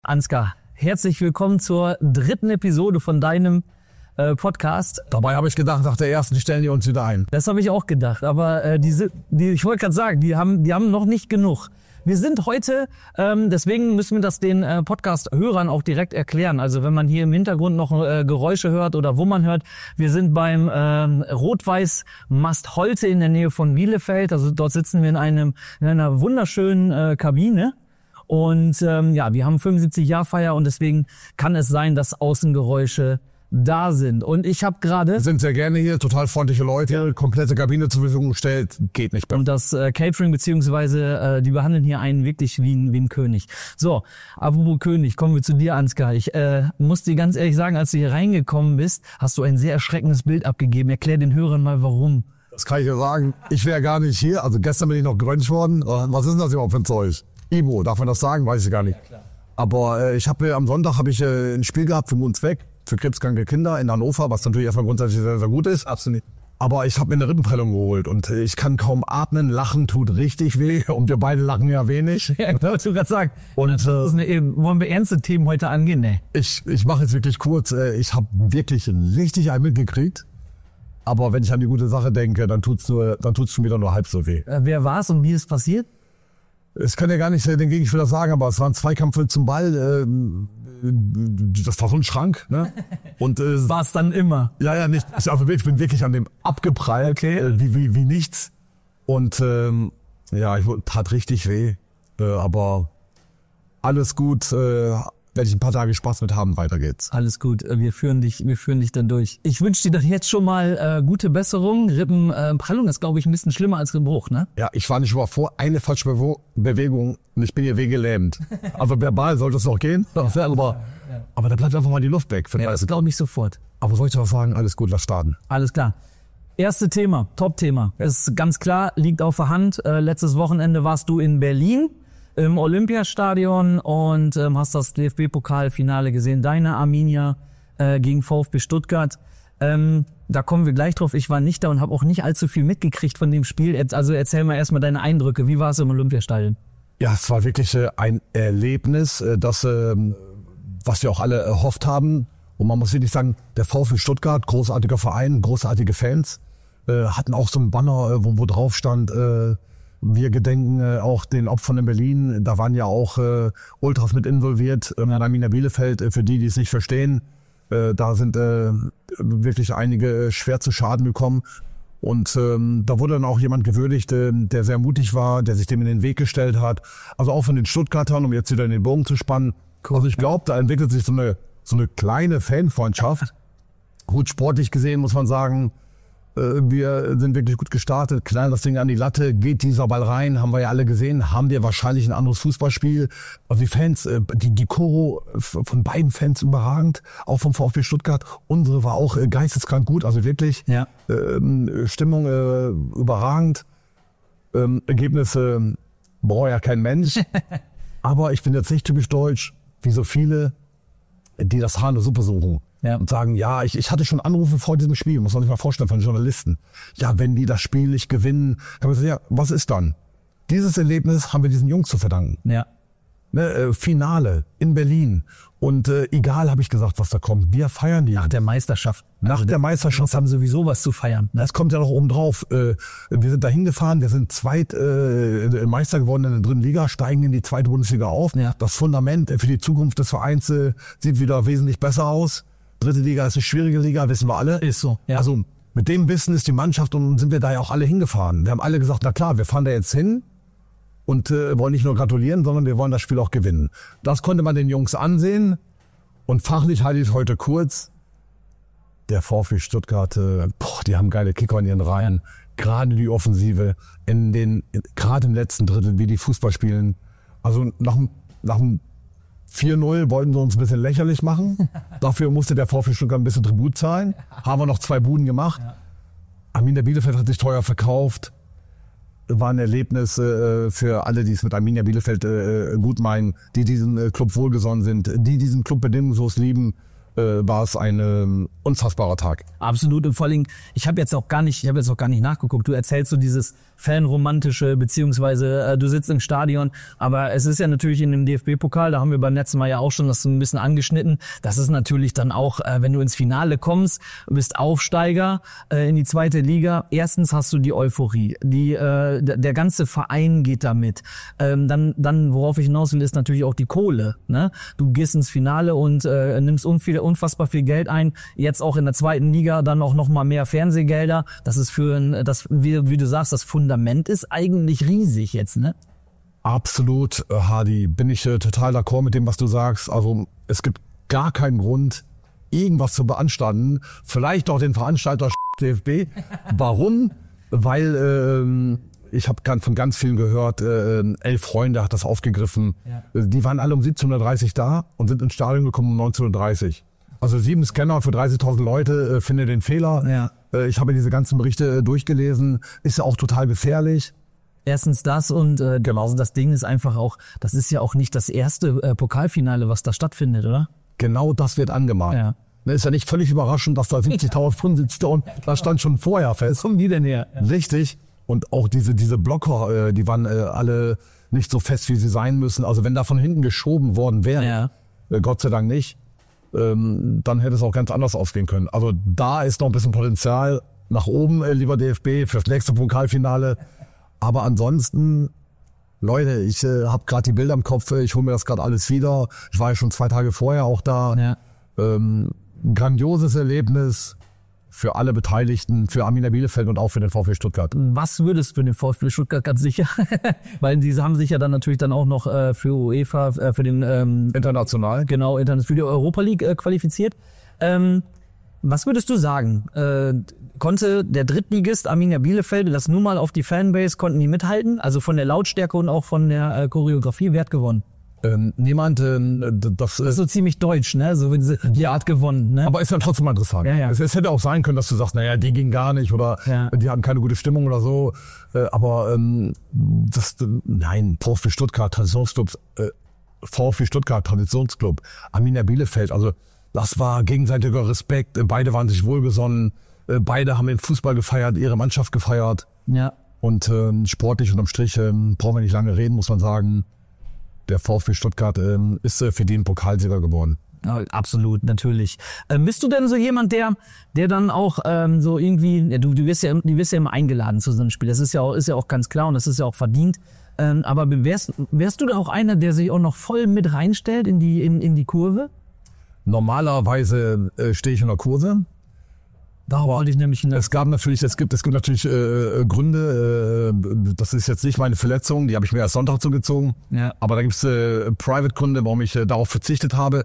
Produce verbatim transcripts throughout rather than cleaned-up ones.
Ansgar, herzlich willkommen zur dritten Episode von deinem äh, Podcast. Dabei habe ich gedacht, nach der ersten stellen die uns wieder ein. Das habe ich auch gedacht, aber äh, diese, die, ich wollte gerade sagen, die haben, die haben noch nicht genug. Wir sind heute, ähm, deswegen müssen wir das den äh, Podcast-Hörern auch direkt erklären. Also wenn man hier im Hintergrund noch äh, Geräusche hört oder wo man hört, wir sind beim ähm, Rot-Weiß Mast Holte in der Nähe von Bielefeld. Also dort sitzen wir in einem in einer wunderschönen äh, Kabine. Und ähm, ja, wir haben fünfundsiebzig-Jahr-Feier und deswegen kann es sein, dass Außengeräusche da sind. Und ich habe gerade... Wir sind sehr gerne hier, total freundliche Leute, komplette Kabine zur Verfügung gestellt, geht nicht mehr. Und das äh, Catering beziehungsweise äh, die behandeln hier einen wirklich wie ein, wie ein König. So, apropos König, kommen wir zu dir, Ansgar. Ich äh, muss dir ganz ehrlich sagen, als du hier reingekommen bist, hast du ein sehr erschreckendes Bild abgegeben. Erklär den Hörern mal, warum. Das kann ich dir sagen. Ich wäre gar nicht hier. Also gestern bin ich noch geröntgt worden. Was ist denn das überhaupt für ein Zeug? Ibo, darf man das sagen? Weiß ich gar nicht. Ja, klar. Aber äh, ich habe äh, am Sonntag habe ich äh, ein Spiel gehabt für Munzweg, für krebskranke Kinder in Hannover, was natürlich erstmal grundsätzlich sehr, sehr gut ist. Absolut. Aber ich habe mir eine Rippenprellung geholt und äh, ich kann kaum atmen. Lachen tut richtig weh und wir beide lachen ja wenig. Ja, ich wollte gerade sagen. Und äh, das ist eine, wollen wir ernste Themen heute angehen? Nee. Ich, ich mache jetzt wirklich kurz. Äh, ich habe wirklich richtig einen mitgekriegt. Aber wenn ich an die gute Sache denke, dann tut's nur, dann tut's schon wieder nur halb so weh. Äh, wer war's und wie ist passiert? Ich kann ja gar nicht den Gegenspieler sagen, aber es war ein Zweikampf zum Ball. Äh, das war so ein Schrank, ne? Und äh, war es dann immer? Ja, ja, nicht. Ich, also ich bin wirklich an dem abgeprallt, okay. äh, wie, wie, wie nichts. Und ähm, ja, ich tat richtig weh. Äh, aber alles gut. Äh, werde ich ein paar Tage Spaß mit haben, weiter geht's. Alles gut, wir führen dich, wir führen dich dann durch. Ich wünsche dir doch jetzt schon mal äh, gute Besserung. Rippenprellung äh, ist, glaube ich, ein bisschen schlimmer als Rippenbruch, ne? Ja, ich war nicht über vor, eine falsche Bewo- Bewegung und ich bin hier wehgelähmt. Also verbal sollte es noch gehen, ja, aber, ja. aber da bleibt einfach mal die Luft weg. Ja, das glaube ich sofort. Aber soll ich was sagen? Alles gut, lass starten. Alles klar. Erste Thema, Top-Thema. Es ist ganz klar, liegt auf der Hand. Äh, letztes Wochenende warst du in Berlin im Olympiastadion und ähm, hast das D F B-Pokalfinale gesehen. Deine Arminia äh, gegen VfB Stuttgart. Ähm, da kommen wir gleich drauf. Ich war nicht da und habe auch nicht allzu viel mitgekriegt von dem Spiel. Also erzähl mal erstmal deine Eindrücke. Wie war es im Olympiastadion? Ja, es war wirklich äh, ein Erlebnis, äh, das, äh, was wir auch alle erhofft haben. Und man muss wirklich sagen, der VfB Stuttgart, großartiger Verein, großartige Fans, äh, hatten auch so einen Banner, äh, wo, wo drauf stand, äh, wir gedenken äh, auch den Opfern in Berlin. Da waren ja auch äh, Ultras mit involviert. Ähm, Arminia Bielefeld, äh, für die, die es nicht verstehen, äh, da sind äh, wirklich einige äh, schwer zu Schaden gekommen. Und ähm, da wurde dann auch jemand gewürdigt, äh, der sehr mutig war, der sich dem in den Weg gestellt hat. Also auch von den Stuttgartern, um jetzt wieder in den Bogen zu spannen. Also ich glaube, da entwickelt sich so eine so eine kleine Fanfreundschaft. Gut, sportlich gesehen muss man sagen, wir sind wirklich gut gestartet, knallen das Ding an die Latte, geht dieser Ball rein, haben wir ja alle gesehen, haben wir wahrscheinlich ein anderes Fußballspiel. Also die Fans, die, die Choro von beiden Fans überragend, auch vom VfB Stuttgart. Unsere war auch geisteskrank gut, also wirklich ja. ähm, Stimmung äh, überragend. Ähm, Ergebnisse braucht ja kein Mensch. Aber ich bin jetzt nicht typisch deutsch, wie so viele, die das Haar in der Suppe suchen. Ja. Und sagen, ja, ich, ich hatte schon Anrufe vor diesem Spiel, muss man sich mal vorstellen, von Journalisten. Ja, wenn die das Spiel nicht gewinnen, dann haben wir gesagt, ja, was ist dann? Dieses Erlebnis haben wir diesen Jungs zu verdanken. Ja. Ne, äh, Finale in Berlin. Und äh, egal, habe ich gesagt, was da kommt. Wir feiern die. Nach der Meisterschaft. Nach also der Meisterschaft. haben sowieso was zu feiern. Ne? Das kommt ja noch oben drauf. Äh, wir sind da hingefahren, wir sind zweit äh, Meister geworden in der dritten Liga, steigen in die zweite Bundesliga auf. Ja. Das Fundament äh, für die Zukunft des Vereins äh, sieht wieder wesentlich besser aus. Dritte Liga ist eine schwierige Liga, wissen wir alle. Ist so, ja. Also mit dem Wissen ist die Mannschaft und sind wir da ja auch alle hingefahren. Wir haben alle gesagt, na klar, wir fahren da jetzt hin und äh, wollen nicht nur gratulieren, sondern wir wollen das Spiel auch gewinnen. Das konnte man den Jungs ansehen und fachlich halte ich es heute kurz. Der VfB Stuttgart, äh, boah, die haben geile Kicker in ihren Reihen. Gerade die Offensive, in den, in, gerade im letzten Drittel, wie die Fußball spielen. Also nach, nach dem vier null wollten sie uns ein bisschen lächerlich machen. Dafür musste der VfB Stuttgart ein bisschen Tribut zahlen. Haben wir noch zwei Buden gemacht. Ja. Arminia Bielefeld hat sich teuer verkauft. War ein Erlebnis äh, für alle, die es mit Arminia Bielefeld äh, gut meinen, die diesem äh, Club wohlgesonnen sind, die diesen Club bedingungslos lieben. äh, war es ein äh, unfassbarer Tag. Absolut. Und vor allem, ich habe jetzt auch gar nicht, ich habe jetzt auch gar nicht nachgeguckt. Du erzählst so dieses Fanromantische, beziehungsweise äh, du sitzt im Stadion. Aber es ist ja natürlich in dem D F B-Pokal, da haben wir beim letzten Mal ja auch schon das so ein bisschen angeschnitten. Das ist natürlich dann auch, äh, wenn du ins Finale kommst, bist Aufsteiger äh, in die zweite Liga. Erstens hast du die Euphorie. Die, äh, der, der ganze Verein geht damit. Ähm, dann, dann, worauf ich hinaus will, ist natürlich auch die Kohle. Ne? Du gehst ins Finale und äh, nimmst unviel, unfassbar viel Geld ein. Jetzt auch in der zweiten Liga dann auch noch mal mehr Fernsehgelder. Das ist für ein, das, wie, wie du sagst, das Fundament ist eigentlich riesig jetzt, ne? Absolut, äh, Hardy, bin ich äh, total d'accord mit dem, was du sagst. Also es gibt gar keinen Grund, irgendwas zu beanstanden. Vielleicht auch den Veranstalter D F B. Warum? Weil ähm, ich habe von ganz vielen gehört, äh, elf Freunde hat das aufgegriffen. Ja. Die waren alle um siebzehn Uhr dreißig da und sind ins Stadion gekommen um neunzehn Uhr dreißig. Also sieben Scanner für dreißigtausend Leute, äh, finde den Fehler. Ja. Äh, ich habe diese ganzen Berichte äh, durchgelesen. Ist ja auch total gefährlich. Erstens das und äh, genau. Das Ding ist einfach auch, das ist ja auch nicht das erste äh, Pokalfinale, was da stattfindet, oder? Genau das wird angemahnt. Ja. Ne, ist ja nicht völlig überraschend, dass da siebzigtausend drin sitzt und da stand schon vorher fest. Kommen die denn her? Ja. Richtig. Und auch diese diese Blocker, äh, die waren äh, alle nicht so fest, wie sie sein müssen. Also wenn da von hinten geschoben worden wäre, ja. äh, Gott sei Dank nicht, ähm, dann hätte es auch ganz anders ausgehen können. Also da ist noch ein bisschen Potenzial nach oben, äh, lieber D F B, fürs nächste Pokalfinale. Aber ansonsten, Leute, ich äh, habe gerade die Bilder im Kopf, ich hole mir das gerade alles wieder. Ich war ja schon zwei Tage vorher auch da. Ja. Ähm, ein grandioses Erlebnis für alle Beteiligten, für Arminia Bielefeld und auch für den VfB Stuttgart. Was würdest du für den VfB Stuttgart ganz sicher? Weil diese haben sich ja dann natürlich dann auch noch äh, für UEFA, äh, für den ähm, international, genau, für die Europa League äh, qualifiziert. Ähm, was würdest du sagen? Äh, konnte der Drittligist Arminia Bielefeld, das nur mal auf die Fanbase, konnten die mithalten? Also von der Lautstärke und auch von der äh, Choreografie, wer hat gewonnen? Ähm, niemand, ähm, das, das ist so ziemlich deutsch, ne? So wie die Art gewonnen, ne? Aber ist ja trotzdem mal interessant. Ja, ja. Es, es hätte auch sein können, dass du sagst, naja, die ging gar nicht oder ja. die hatten keine gute Stimmung oder so. Äh, aber ähm, das, nein, VfB Stuttgart, Traditionsclub, äh, VfB Stuttgart, Traditionsclub, Arminia Bielefeld, also das war gegenseitiger Respekt. Beide waren sich wohlgesonnen, äh, beide haben den Fußball gefeiert, ihre Mannschaft gefeiert. Ja. Und ähm, sportlich unterm Strich äh, brauchen wir nicht lange reden, muss man sagen. Der VfB Stuttgart ähm, ist äh, für den Pokalsieger geworden. Ja, absolut, natürlich. Ähm, bist du denn so jemand, der, der dann auch ähm, so irgendwie, ja, du, du wirst ja, du wirst ja immer eingeladen zu so einem Spiel. Das ist ja auch, ist ja auch ganz klar und das ist ja auch verdient. Ähm, aber wärst, wärst du da auch einer, der sich auch noch voll mit reinstellt in die, in, in die Kurve? Normalerweise äh, stehe ich in der Kurve. Da wollte ich nämlich. Es gab natürlich, es gibt, es gibt natürlich äh, Gründe. Äh, das ist jetzt nicht meine Verletzung, die habe ich mir erst Sonntag zugezogen. Ja. Aber da gibt es äh, Private-Gründe, warum ich äh, darauf verzichtet habe.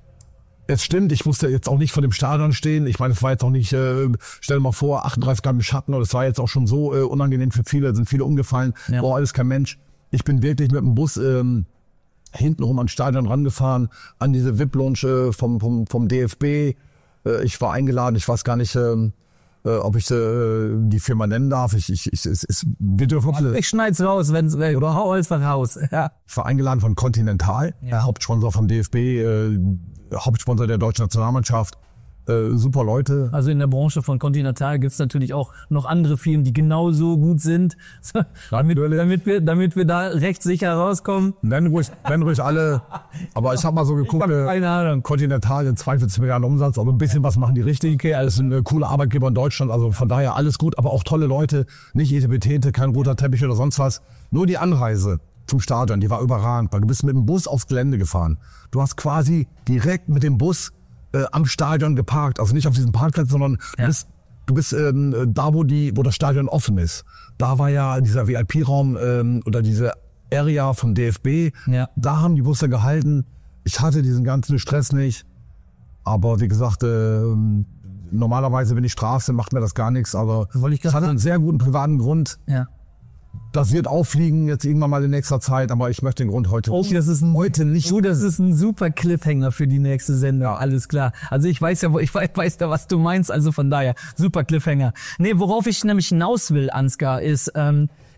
Es stimmt, ich musste jetzt auch nicht vor dem Stadion stehen. Ich meine, es war jetzt auch nicht, äh, stell dir mal vor, achtunddreißig Grad im Schatten. Und es war jetzt auch schon so äh, unangenehm für viele, sind viele umgefallen. Ja. Boah, alles kein Mensch. Ich bin wirklich mit dem Bus ähm, hintenrum ans Stadion rangefahren, an diese V I P-Lounge äh, vom, vom, vom D F B. Ich war eingeladen, ich weiß gar nicht, äh, ob ich äh, die Firma nennen darf. Ich, ich, ich, es, es, wir dürfen alle. Ich schneid's raus, wenn's oder hau einfach raus. Ja. Ich war eingeladen von Continental, ja. Hauptsponsor vom D F B, äh, Hauptsponsor der deutschen Nationalmannschaft. Äh, super Leute. Also in der Branche von Continental gibt's natürlich auch noch andere Firmen, die genauso gut sind, damit, damit wir, damit wir da recht sicher rauskommen. Nenn ruhig, nenn ruhig alle. Aber ich habe mal so geguckt, keine Ahnung. Continental in zweiundvierzig Milliarden Umsatz, aber ein bisschen was machen die richtig. Okay, alles sind eine coole Arbeitgeber in Deutschland, also von daher alles gut, aber auch tolle Leute, nicht Etepetete, kein roter Teppich oder sonst was. Nur die Anreise zum Stadion, die war überragend, weil du bist mit dem Bus aufs Gelände gefahren. Du hast quasi direkt mit dem Bus Äh, am Stadion geparkt, also nicht auf diesem Parkplatz, sondern ja. du bist, du bist ähm, da, wo die, wo das Stadion offen ist. Da war ja dieser V I P-Raum ähm, oder diese Area vom D F B. Ja. Da haben die Busse gehalten. Ich hatte diesen ganzen Stress nicht, aber wie gesagt, äh, normalerweise, wenn ich Straße, macht mir das gar nichts. Aber es hatte einen sehr guten privaten Grund. Ja. Das wird auffliegen jetzt irgendwann mal in nächster Zeit, aber ich möchte den Grund heute oh, das ist ein, heute nicht. Du, das ist ein super Cliffhanger für die nächste Sendung. Ja. Alles klar. Also ich weiß ja, ich weiß, weiß ja, was du meinst. Also von daher super Cliffhanger. Nee, worauf ich nämlich hinaus will, Ansgar, ist ähm,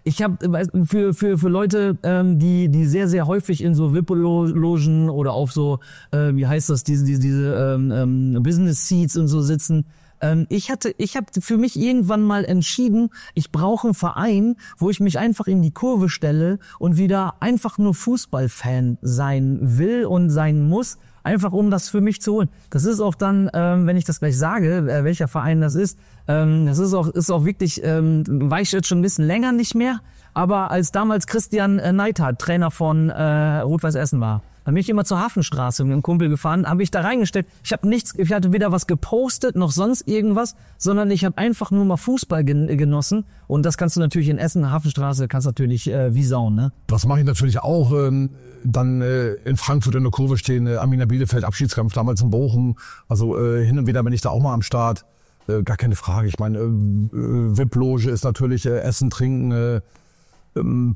ich habe für für für Leute, ähm, die die sehr sehr häufig in so V I P-Logen oder auf so äh, wie heißt das diese diese, diese ähm, ähm, Business Seats und so sitzen. Ähm, ich hatte ich habe für mich irgendwann mal entschieden, ich brauche einen Verein, wo ich mich einfach in die Kurve stelle und wieder einfach nur Fußballfan sein will und sein muss. Einfach um das für mich zu holen. Das ist auch dann, ähm, wenn ich das gleich sage, äh, welcher Verein das ist, ähm, das ist auch ist auch wirklich, ähm, weiß ich jetzt schon ein bisschen länger nicht mehr, aber als damals Christian äh, Neidhardt Trainer von äh, Rot-Weiß Essen war, dann bin ich immer zur Hafenstraße mit einem Kumpel gefahren, habe ich da reingestellt. Ich habe nichts, ich hatte weder was gepostet noch sonst irgendwas, sondern ich habe einfach nur mal Fußball gen- genossen. Und das kannst du natürlich in Essen, Hafenstraße, kannst natürlich äh, wie Sauen, ne? Das mache ich natürlich auch. Ähm, dann äh, in Frankfurt in der Kurve stehen, äh, Arminia Bielefeld, Abschiedskampf damals in Bochum. Also äh, hin und wieder bin ich da auch mal am Start. Äh, gar keine Frage. Ich meine, äh, äh, V I P-Loge ist natürlich äh, Essen, Trinken, äh, ähm,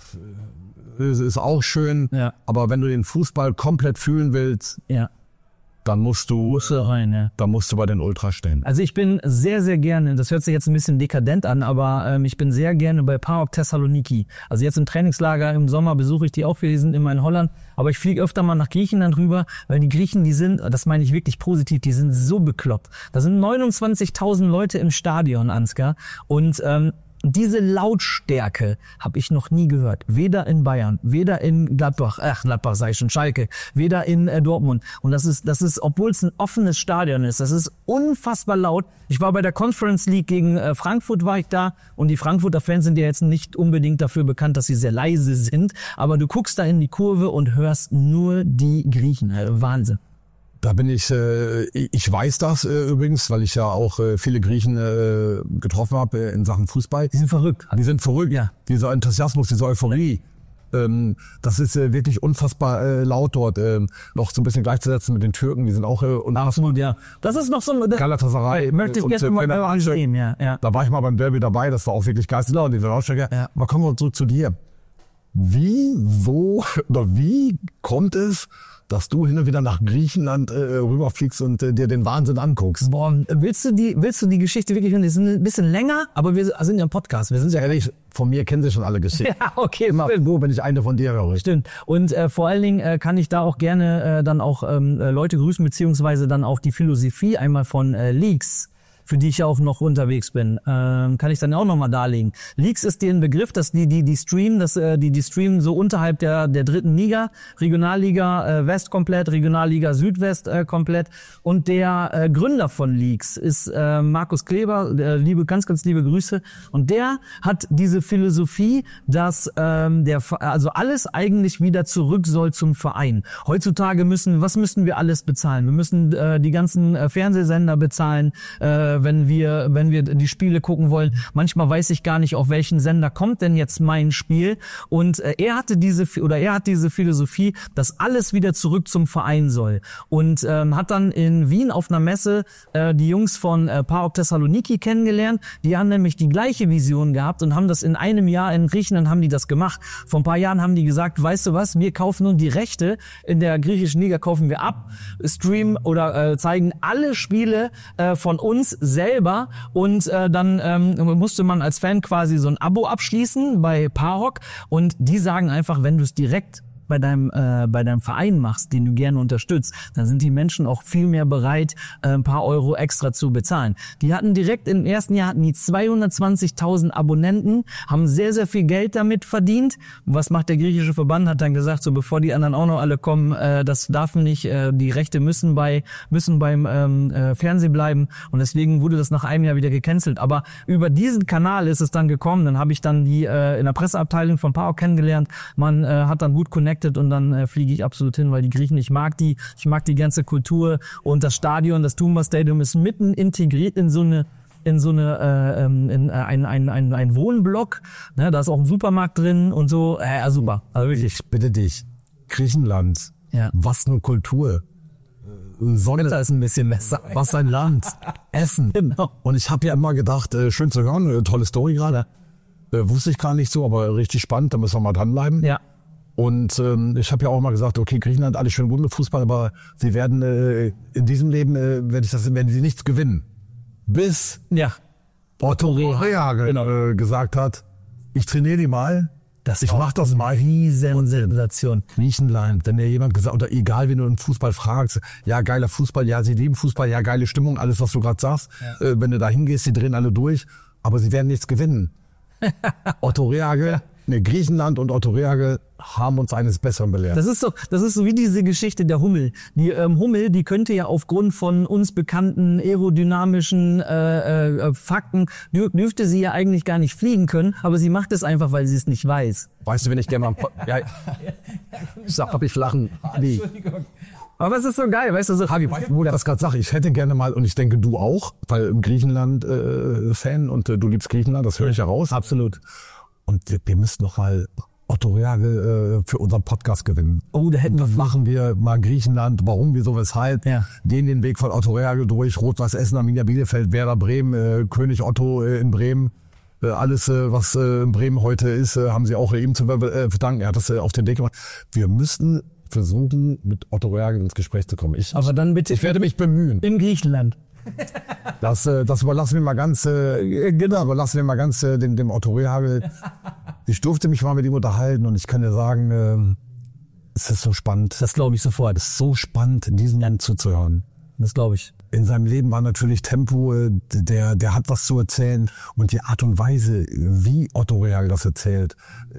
ist auch schön, ja. Aber wenn du den Fußball komplett fühlen willst, ja. dann musst du, musst du rein, ja. dann musst du bei den Ultras stehen. Also ich bin sehr, sehr gerne, das hört sich jetzt ein bisschen dekadent an, aber ähm, ich bin sehr gerne bei PAOK Thessaloniki. Also jetzt im Trainingslager im Sommer besuche ich die auch, wir sind immer in Holland, aber ich fliege öfter mal nach Griechenland rüber, weil die Griechen, die sind, das meine ich wirklich positiv, die sind so bekloppt. Da sind neunundzwanzigtausend Leute im Stadion, Ansgar, und ähm, diese Lautstärke habe ich noch nie gehört. Weder in Bayern, weder in Gladbach, ach Gladbach sei schon Schalke, weder in äh, Dortmund. Und das ist, das ist, obwohl es ein offenes Stadion ist, das ist unfassbar laut. Ich war bei der Conference League gegen äh, Frankfurt, war ich da. Und die Frankfurter Fans sind ja jetzt nicht unbedingt dafür bekannt, dass sie sehr leise sind. Aber du guckst da in die Kurve und hörst nur die Griechen. Also Wahnsinn. Da bin ich, äh, ich weiß das äh, übrigens, weil ich ja auch äh, viele Griechen äh, getroffen habe äh, in Sachen Fußball. Die sind verrückt. Die sind verrückt, ja. Dieser Enthusiasmus, diese Euphorie, ähm, das ist äh, wirklich unfassbar äh, laut dort. Äh, noch so ein bisschen gleichzusetzen mit den Türken, die sind auch äh, und absolut, ja. Das ist noch so ein Galatasaray. Möchte ich jetzt mal ansehen, ja, ja. Da war ich mal beim Derby dabei, das war auch wirklich geistesklar und diese Lautstärke. Ja. Aber kommen wir zurück zu dir. Wie, wo oder wie kommt es, dass du hin und wieder nach Griechenland äh, rüberfliegst und äh, dir den Wahnsinn anguckst? Boah, willst du die, willst du die Geschichte wirklich hören? Die sind ein bisschen länger, aber wir sind ja im Podcast. Wir sind ja ehrlich, von mir kennen sie schon alle Geschichten. Ja, okay. Immer nur, wenn ich eine von dir höre. Stimmt. Und äh, vor allen Dingen äh, kann ich da auch gerne äh, dann auch ähm, Leute grüßen, beziehungsweise dann auch die Philosophie einmal von äh, Leaks, für die ich ja auch noch unterwegs bin, ähm, kann ich dann auch nochmal darlegen. Leaks ist den Begriff, dass die die die streamen, dass äh, die die streamen so unterhalb der der dritten Liga, Regionalliga äh, West komplett, Regionalliga Südwest äh, komplett. Und der äh, Gründer von Leaks ist äh, Markus Kleber, äh, liebe ganz ganz liebe Grüße. Und der hat diese Philosophie, dass ähm, der also alles eigentlich wieder zurück soll zum Verein. Heutzutage müssen was müssen wir alles bezahlen? Wir müssen äh, die ganzen äh, Fernsehsender bezahlen. Äh, wenn wir wenn wir die Spiele gucken wollen. Manchmal weiß ich gar nicht, auf welchen Sender kommt denn jetzt mein Spiel. Und äh, er hatte diese oder er hat diese Philosophie, dass alles wieder zurück zum Verein soll. Und ähm, hat dann in Wien auf einer Messe äh, die Jungs von äh, PAOK Thessaloniki kennengelernt. Die haben nämlich die gleiche Vision gehabt und haben das in einem Jahr in Griechenland haben die das gemacht. Vor ein paar Jahren haben die gesagt, weißt du was, wir kaufen nun die Rechte in der griechischen Liga, kaufen wir ab, streamen oder äh, zeigen alle Spiele äh, von uns selber und äh, dann ähm, musste man als Fan quasi so ein Abo abschließen bei PAOK und die sagen einfach, wenn du es direkt bei deinem äh, bei deinem Verein machst, den du gerne unterstützt, dann sind die Menschen auch viel mehr bereit, äh, ein paar Euro extra zu bezahlen. Die hatten direkt im ersten Jahr hatten die zweihundertzwanzigtausend Abonnenten, haben sehr, sehr viel Geld damit verdient. Was macht der griechische Verband? Hat dann gesagt, so bevor die anderen auch noch alle kommen, äh, das darf nicht, äh, die Rechte müssen bei müssen beim ähm, äh, Fernsehen bleiben und deswegen wurde das nach einem Jahr wieder gecancelt. Aber über diesen Kanal ist es dann gekommen. Dann habe ich dann die äh, in der Presseabteilung von PAOK kennengelernt. Man äh, hat dann gut connected und dann äh, fliege ich absolut hin, weil die Griechen, ich mag die, ich mag die ganze Kultur und das Stadion, das Toumba Stadium ist mitten integriert in so eine in so eine äh, in äh, ein ein ein ein Wohnblock, ne, da ist auch ein Supermarkt drin und so, äh, ja, super, also wirklich. Ich bitte dich, Griechenland, ja. Was eine Kultur. Sonne, da ist ein bisschen Messer. Was ein Land, Essen. Genau. Und ich habe ja immer gedacht, äh, schön zu hören, äh, tolle Story gerade, äh, wusste ich gar nicht so, aber richtig spannend, da müssen wir mal dranbleiben. Ja. Und ähm, ich habe ja auch mal gesagt, okay, Griechenland, alles schön gut mit Fußball, aber sie werden äh, in diesem Leben, äh, werde ich das, werden sie nichts gewinnen. Bis ja. Otto Rehhagel genau. äh, gesagt hat, ich trainiere die mal. Das ich mache das mal. Riesensensation. Griechenland, wenn dir jemand gesagt, oder egal, wenn du einen Fußball fragst, ja, geiler Fußball, ja, sie lieben Fußball, ja, geile Stimmung, alles, was du gerade sagst. Ja. Äh, wenn du da hingehst, die drehen alle durch, aber sie werden nichts gewinnen. Otto Rehhagel, ne, Griechenland und Otto Rehhagel haben uns eines Besseren belehrt. Das ist so, das ist so wie diese Geschichte der Hummel. Die ähm, Hummel, die könnte ja aufgrund von uns bekannten aerodynamischen äh, äh, Fakten, dür dürfte sie ja eigentlich gar nicht fliegen können, aber sie macht es einfach, weil sie es nicht weiß. Weißt du, wenn ich gerne mal... ja, ich sag, hab ich flachen... Nee. Aber es ist so geil, weißt du, so... Hagi, weißt du, wo der das gerade sagt? Ich hätte gerne mal, und ich denke, du auch, weil im Griechenland-Fan äh, und äh, du liebst Griechenland, das höre ich ja raus. Absolut. Und wir müssen noch mal Otto Rehhagel äh, für unseren Podcast gewinnen. Oh, da hätten wir... Machen wir mal Griechenland, warum, wieso, weshalb. Ja. Gehen den Weg von Otto Rehhagel durch, Rot-Weiß Essen, Arminia Bielefeld, Werder Bremen, äh, König Otto äh, in Bremen. Äh, alles, äh, was äh, in Bremen heute ist, äh, haben sie auch ihm zu äh, verdanken. Er hat das äh, auf den Weg gemacht. Wir müssten versuchen, mit Otto Rehhagel ins Gespräch zu kommen. Ich, Aber dann bitte... Ich werde mich bemühen. In Griechenland. Das, äh, das überlassen wir mal ganz, äh, genau, überlassen wir mal ganz äh, dem, dem Otto Rehhagel. Ich durfte mich mal mit ihm unterhalten und ich kann dir sagen, äh, es ist so spannend. Das glaube ich sofort. Es ist so spannend, diesen Mann zuzuhören. Das glaube ich. In seinem Leben war natürlich Tempo, äh, der, der hat was zu erzählen und die Art und Weise, wie Otto Rehhagel das erzählt.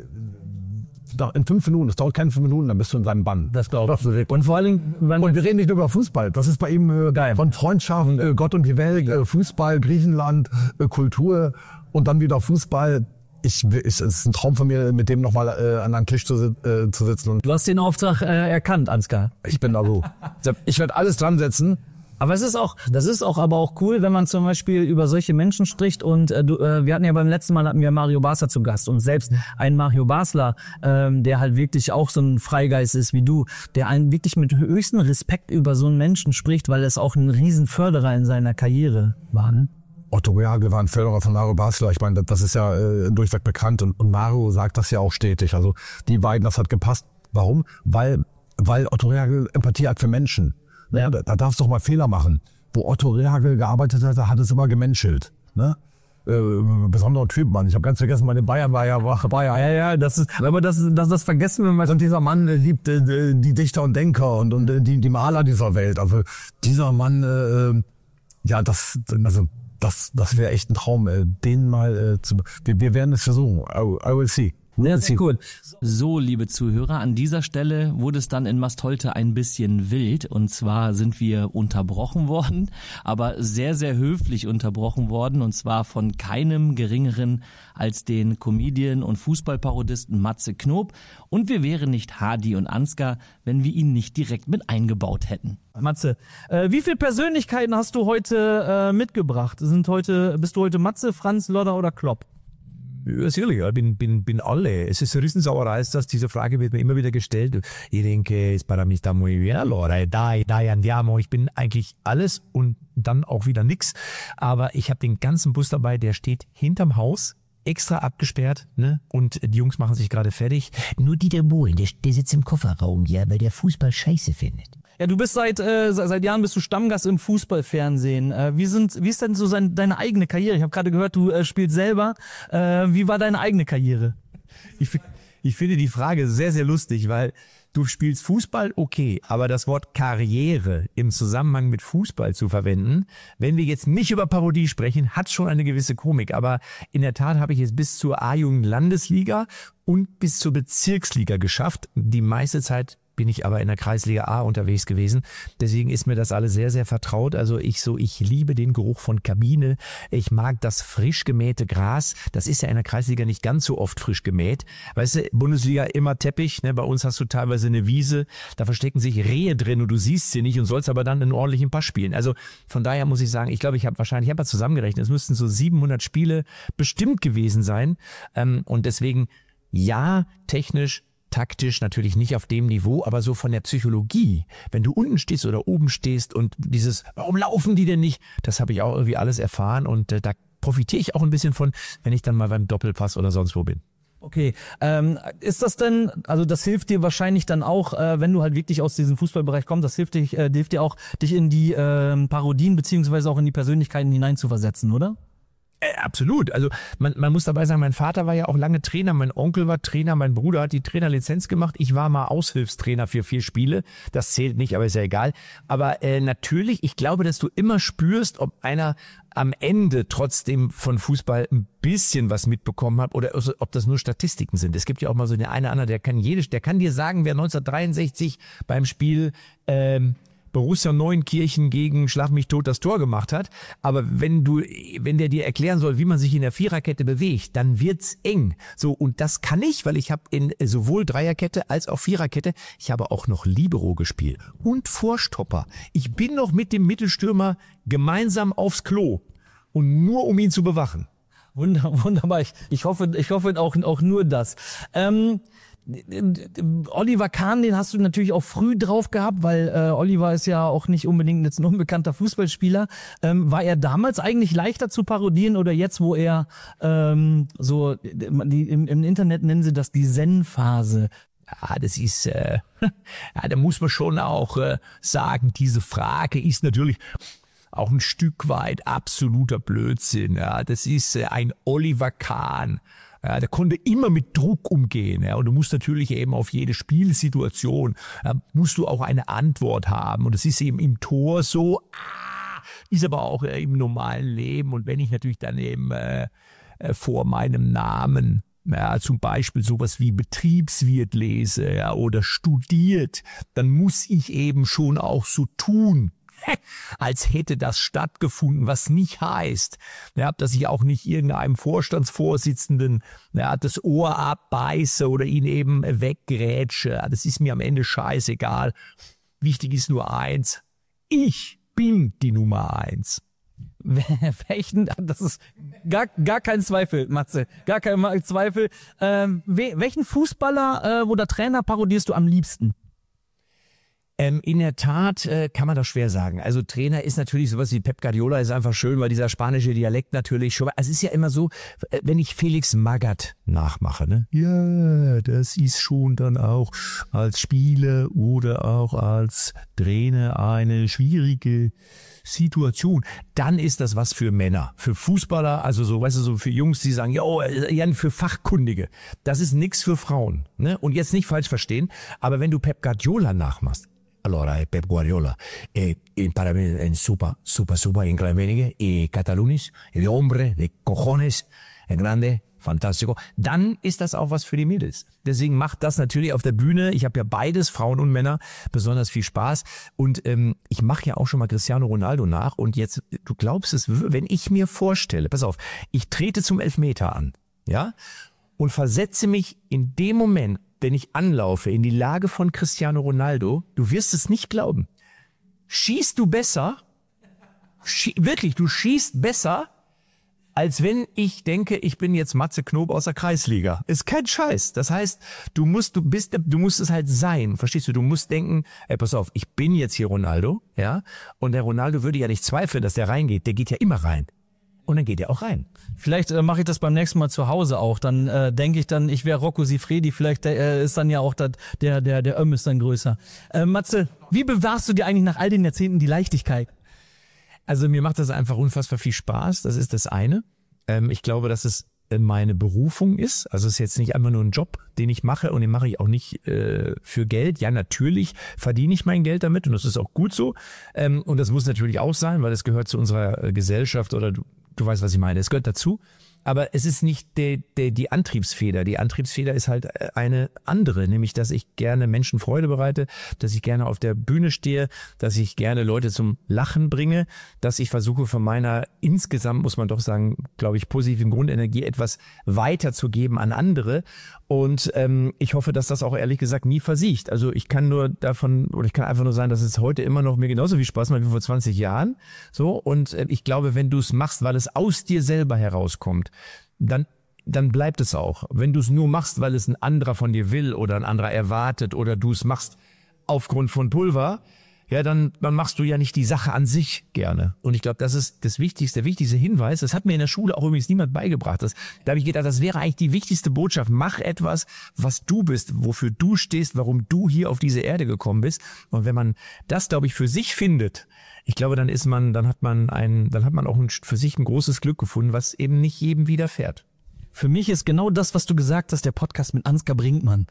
In fünf Minuten, es dauert keine fünf Minuten, dann bist du in seinem Bann. Das glaube ich. Und vor allen Dingen, und wir reden nicht nur über Fußball. Das ist bei ihm äh, geil. Von Freundschaften, äh, Gott und die Welt, äh, Fußball, Griechenland, äh, Kultur und dann wieder Fußball. Ich, ich, es ist ein Traum von mir, mit dem nochmal äh, an einem Tisch zu, äh, zu sitzen. Und du hast den Auftrag äh, erkannt, Ansgar. Ich bin da so. Ich werde alles dran setzen. Aber es ist auch, das ist auch aber auch cool, wenn man zum Beispiel über solche Menschen spricht und äh, du, äh, wir hatten ja beim letzten Mal hatten wir Mario Basler zu Gast und selbst ein Mario Basler, ähm, der halt wirklich auch so ein Freigeist ist wie du, der einen wirklich mit höchstem Respekt über so einen Menschen spricht, weil es auch ein Riesenförderer in seiner Karriere war. Ne? Otto Rehhagel war ein Förderer von Mario Basler. Ich meine, das ist ja äh, durchweg bekannt und, und Mario sagt das ja auch stetig. Also die beiden, das hat gepasst. Warum? Weil, weil Otto Rehhagel Empathie hat für Menschen. Ja, da, da darfst du doch mal Fehler machen. Wo Otto Rehhagel gearbeitet hat, da hat es immer gemenschelt. Ne? Äh, besonderer Typ, Mann. Ich habe ganz vergessen, meine Bayern war ja war Bayern. Ja, ja, das ist, aber das, das, das vergessen wir mal. Und dieser Mann äh, liebt äh, die Dichter und Denker und, und äh, die, die Maler dieser Welt. Also dieser Mann, äh, ja, das, also das, das wäre echt ein Traum, äh, den mal äh, zu. Wir, wir werden es versuchen. I, I will see. Ja, sehr cool. So, liebe Zuhörer, an dieser Stelle wurde es dann in Mastholte ein bisschen wild. Und zwar sind wir unterbrochen worden, aber sehr, sehr höflich unterbrochen worden. Und zwar von keinem Geringeren als den Comedian und Fußballparodisten Matze Knob. Und wir wären nicht Hadi und Ansgar, wenn wir ihn nicht direkt mit eingebaut hätten. Matze, äh, wie viele Persönlichkeiten hast du heute äh, mitgebracht? Sind heute, bist du heute Matze, Franz, Lodder oder Klopp? Ja, sicherlich, ich bin, bin, bin alle. Es ist eine Riesensauerei, dass diese Frage wird mir immer wieder gestellt. Ich denke, es para mí está muy bien, allora, dai, dai, andiamo. Ich bin eigentlich alles und dann auch wieder nix. Aber ich habe den ganzen Bus dabei, der steht hinterm Haus, extra abgesperrt, ne? Und die Jungs machen sich gerade fertig. Nur Dieter Bohlen, der, der sitzt im Kofferraum, ja, weil der Fußball scheiße findet. Ja, du bist seit äh, seit Jahren bist du Stammgast im Fußballfernsehen. Äh, wie sind wie ist denn so sein, deine eigene Karriere? Ich habe gerade gehört, du äh, spielst selber. Äh, wie war deine eigene Karriere? Ich, ich finde die Frage sehr, sehr lustig, weil du spielst Fußball, okay, aber das Wort Karriere im Zusammenhang mit Fußball zu verwenden, wenn wir jetzt nicht über Parodie sprechen, hat schon eine gewisse Komik. Aber in der Tat habe ich es bis zur A-Jugend-Landesliga und bis zur Bezirksliga geschafft. Die meiste Zeit bin ich aber in der Kreisliga A unterwegs gewesen. Deswegen ist mir das alles sehr, sehr vertraut. Also ich so, ich liebe den Geruch von Kabine. Ich mag das frisch gemähte Gras. Das ist ja in der Kreisliga nicht ganz so oft frisch gemäht. Weißt du, Bundesliga immer Teppich. Ne? Bei uns hast du teilweise eine Wiese. Da verstecken sich Rehe drin und du siehst sie nicht und sollst aber dann einen ordentlichen Pass spielen. Also von daher muss ich sagen, ich glaube, ich habe wahrscheinlich, ich habe mal zusammengerechnet, es müssten so siebenhundert Spiele bestimmt gewesen sein. Und deswegen, ja, technisch, taktisch natürlich nicht auf dem Niveau, aber so von der Psychologie, wenn du unten stehst oder oben stehst und dieses, warum laufen die denn nicht, das habe ich auch irgendwie alles erfahren und äh, da profitiere ich auch ein bisschen von, wenn ich dann mal beim Doppelpass oder sonst wo bin. Okay, ähm, ist das denn, also das hilft dir wahrscheinlich dann auch, äh, wenn du halt wirklich aus diesem Fußballbereich kommst, das hilft, dich, äh, hilft dir auch, dich in die äh, Parodien beziehungsweise auch in die Persönlichkeiten hineinzuversetzen, oder? Äh, absolut. Also man, man muss dabei sagen, mein Vater war ja auch lange Trainer, mein Onkel war Trainer, mein Bruder hat die Trainerlizenz gemacht. Ich war mal Aushilfstrainer für vier Spiele. Das zählt nicht, aber ist ja egal. Aber äh, natürlich, ich glaube, dass du immer spürst, ob einer am Ende trotzdem von Fußball ein bisschen was mitbekommen hat oder ob das nur Statistiken sind. Es gibt ja auch mal so eine eine andere, der kann jede, der kann dir sagen, wer neunzehnhundertdreiundsechzig beim Spiel ähm, Borussia Neunkirchen gegen Schlag mich tot das Tor gemacht hat. Aber wenn du, wenn der dir erklären soll, wie man sich in der Viererkette bewegt, dann wird's eng. So, und das kann ich, weil ich habe in sowohl Dreierkette als auch Viererkette, ich habe auch noch Libero gespielt und Vorstopper. Ich bin noch mit dem Mittelstürmer gemeinsam aufs Klo und nur um ihn zu bewachen. Wunderbar. Ich, ich hoffe, ich hoffe auch, auch nur das. Ähm, Oliver Kahn, den hast du natürlich auch früh drauf gehabt, weil äh, Oliver ist ja auch nicht unbedingt jetzt ein unbekannter Fußballspieler. Ähm, war er damals eigentlich leichter zu parodieren oder jetzt, wo er ähm, so, die, im, im Internet nennen sie das die Zen-Phase? Ja, das ist, äh, ja, da muss man schon auch äh, sagen, diese Frage ist natürlich auch ein Stück weit absoluter Blödsinn. Ja, das ist äh, ein Oliver Kahn. Ja, der konnte immer mit Druck umgehen. Ja, und du musst natürlich eben auf jede Spielsituation, ja, musst du auch eine Antwort haben. Und das ist eben im Tor so, ah, ist aber auch äh, im normalen Leben. Und wenn ich natürlich dann eben äh, äh, vor meinem Namen, ja, zum Beispiel sowas wie Betriebswirt lese, ja, oder studiert, dann muss ich eben schon auch so tun, als hätte das stattgefunden, was nicht heißt, ja, dass ich auch nicht irgendeinem Vorstandsvorsitzenden ja, das Ohr abbeiße oder ihn eben weggrätsche. Das ist mir am Ende scheißegal. Wichtig ist nur eins. Ich bin die Nummer eins. Welchen, das ist gar, gar kein Zweifel, Matze, gar kein Zweifel. Ähm, welchen Fußballer äh, oder Trainer parodierst du am liebsten? Ähm, in der Tat äh, kann man das schwer sagen. Also Trainer ist natürlich sowas wie Pep Guardiola, ist einfach schön, weil dieser spanische Dialekt natürlich schon, also es ist ja immer so, äh, wenn ich Felix Magath nachmache, ne? Ja, das ist schon dann auch als Spieler oder auch als Trainer eine schwierige Situation. Dann ist das was für Männer, für Fußballer, also so, weißt du, so für Jungs, die sagen, ja, ja, für Fachkundige. Das ist nix für Frauen, ne? Und jetzt nicht falsch verstehen, aber wenn du Pep Guardiola nachmachst, allora è Pep Guardiola, e para mí es super, super, super increíble, y Catalunis, de hombre, de cojones, es grande, fantastico. Dann ist das auch was für die Mädels. Deswegen macht das natürlich auf der Bühne, ich habe ja beides, Frauen und Männer, besonders viel Spaß. Und ähm, ich mache ja auch schon mal Cristiano Ronaldo nach. Und jetzt, du glaubst es, wenn ich mir vorstelle, pass auf, ich trete zum Elfmeter an, ja, und versetze mich in dem Moment, wenn ich anlaufe, in die Lage von Cristiano Ronaldo, du wirst es nicht glauben. Schießt du besser, schie- wirklich, du schießt besser, als wenn ich denke, ich bin jetzt Matze Knob aus der Kreisliga. Ist kein Scheiß. Das heißt, du musst, du bist, du musst es halt sein. Verstehst du? Du musst denken, ey, pass auf, ich bin jetzt hier Ronaldo, ja? Und der Ronaldo würde ja nicht zweifeln, dass der reingeht. Der geht ja immer rein. Und dann geht er auch rein. Vielleicht äh, mache ich das beim nächsten Mal zu Hause auch. Dann äh, denke ich dann, ich wäre Rocco Siffredi. Vielleicht äh, ist dann ja auch dat, der der der Öm ist dann größer. Äh, Matze, wie bewahrst du dir eigentlich nach all den Jahrzehnten die Leichtigkeit? Also mir macht das einfach unfassbar viel Spaß. Das ist das eine. Ähm, ich glaube, dass es meine Berufung ist. Also es ist jetzt nicht einfach nur ein Job, den ich mache und den mache ich auch nicht äh, für Geld. Ja, natürlich verdiene ich mein Geld damit und das ist auch gut so. Ähm, und das muss natürlich auch sein, weil es gehört zu unserer äh, Gesellschaft oder du, du weißt, was ich meine. Es gehört dazu. Aber es ist nicht de, de, die Antriebsfeder. Die Antriebsfeder ist halt eine andere, nämlich, dass ich gerne Menschen Freude bereite, dass ich gerne auf der Bühne stehe, dass ich gerne Leute zum Lachen bringe, dass ich versuche von meiner insgesamt, muss man doch sagen, glaube ich, positiven Grundenergie etwas weiterzugeben an andere. Und ähm, ich hoffe, dass das auch ehrlich gesagt nie versiegt. Also ich kann nur davon, oder ich kann einfach nur sagen, dass es heute immer noch mir genauso viel Spaß macht wie vor zwanzig Jahren. So, und äh, ich glaube, wenn du es machst, weil es aus dir selber herauskommt, dann dann bleibt es auch. Wenn du es nur machst, weil es ein anderer von dir will oder ein anderer erwartet oder du es machst aufgrund von Pulver, ja, dann, dann machst du ja nicht die Sache an sich gerne. Und ich glaube, das ist das Wichtigste, der wichtigste Hinweis. Das hat mir in der Schule auch übrigens niemand beigebracht. Das, da habe ich gedacht, das wäre eigentlich die wichtigste Botschaft. Mach etwas, was du bist, wofür du stehst, warum du hier auf diese Erde gekommen bist. Und wenn man das, glaube ich, für sich findet, ich glaube, dann ist man, dann hat man ein, dann hat man auch ein, für sich ein großes Glück gefunden, was eben nicht jedem widerfährt. Für mich ist genau das, was du gesagt hast, der Podcast mit Ansgar Brinkmann.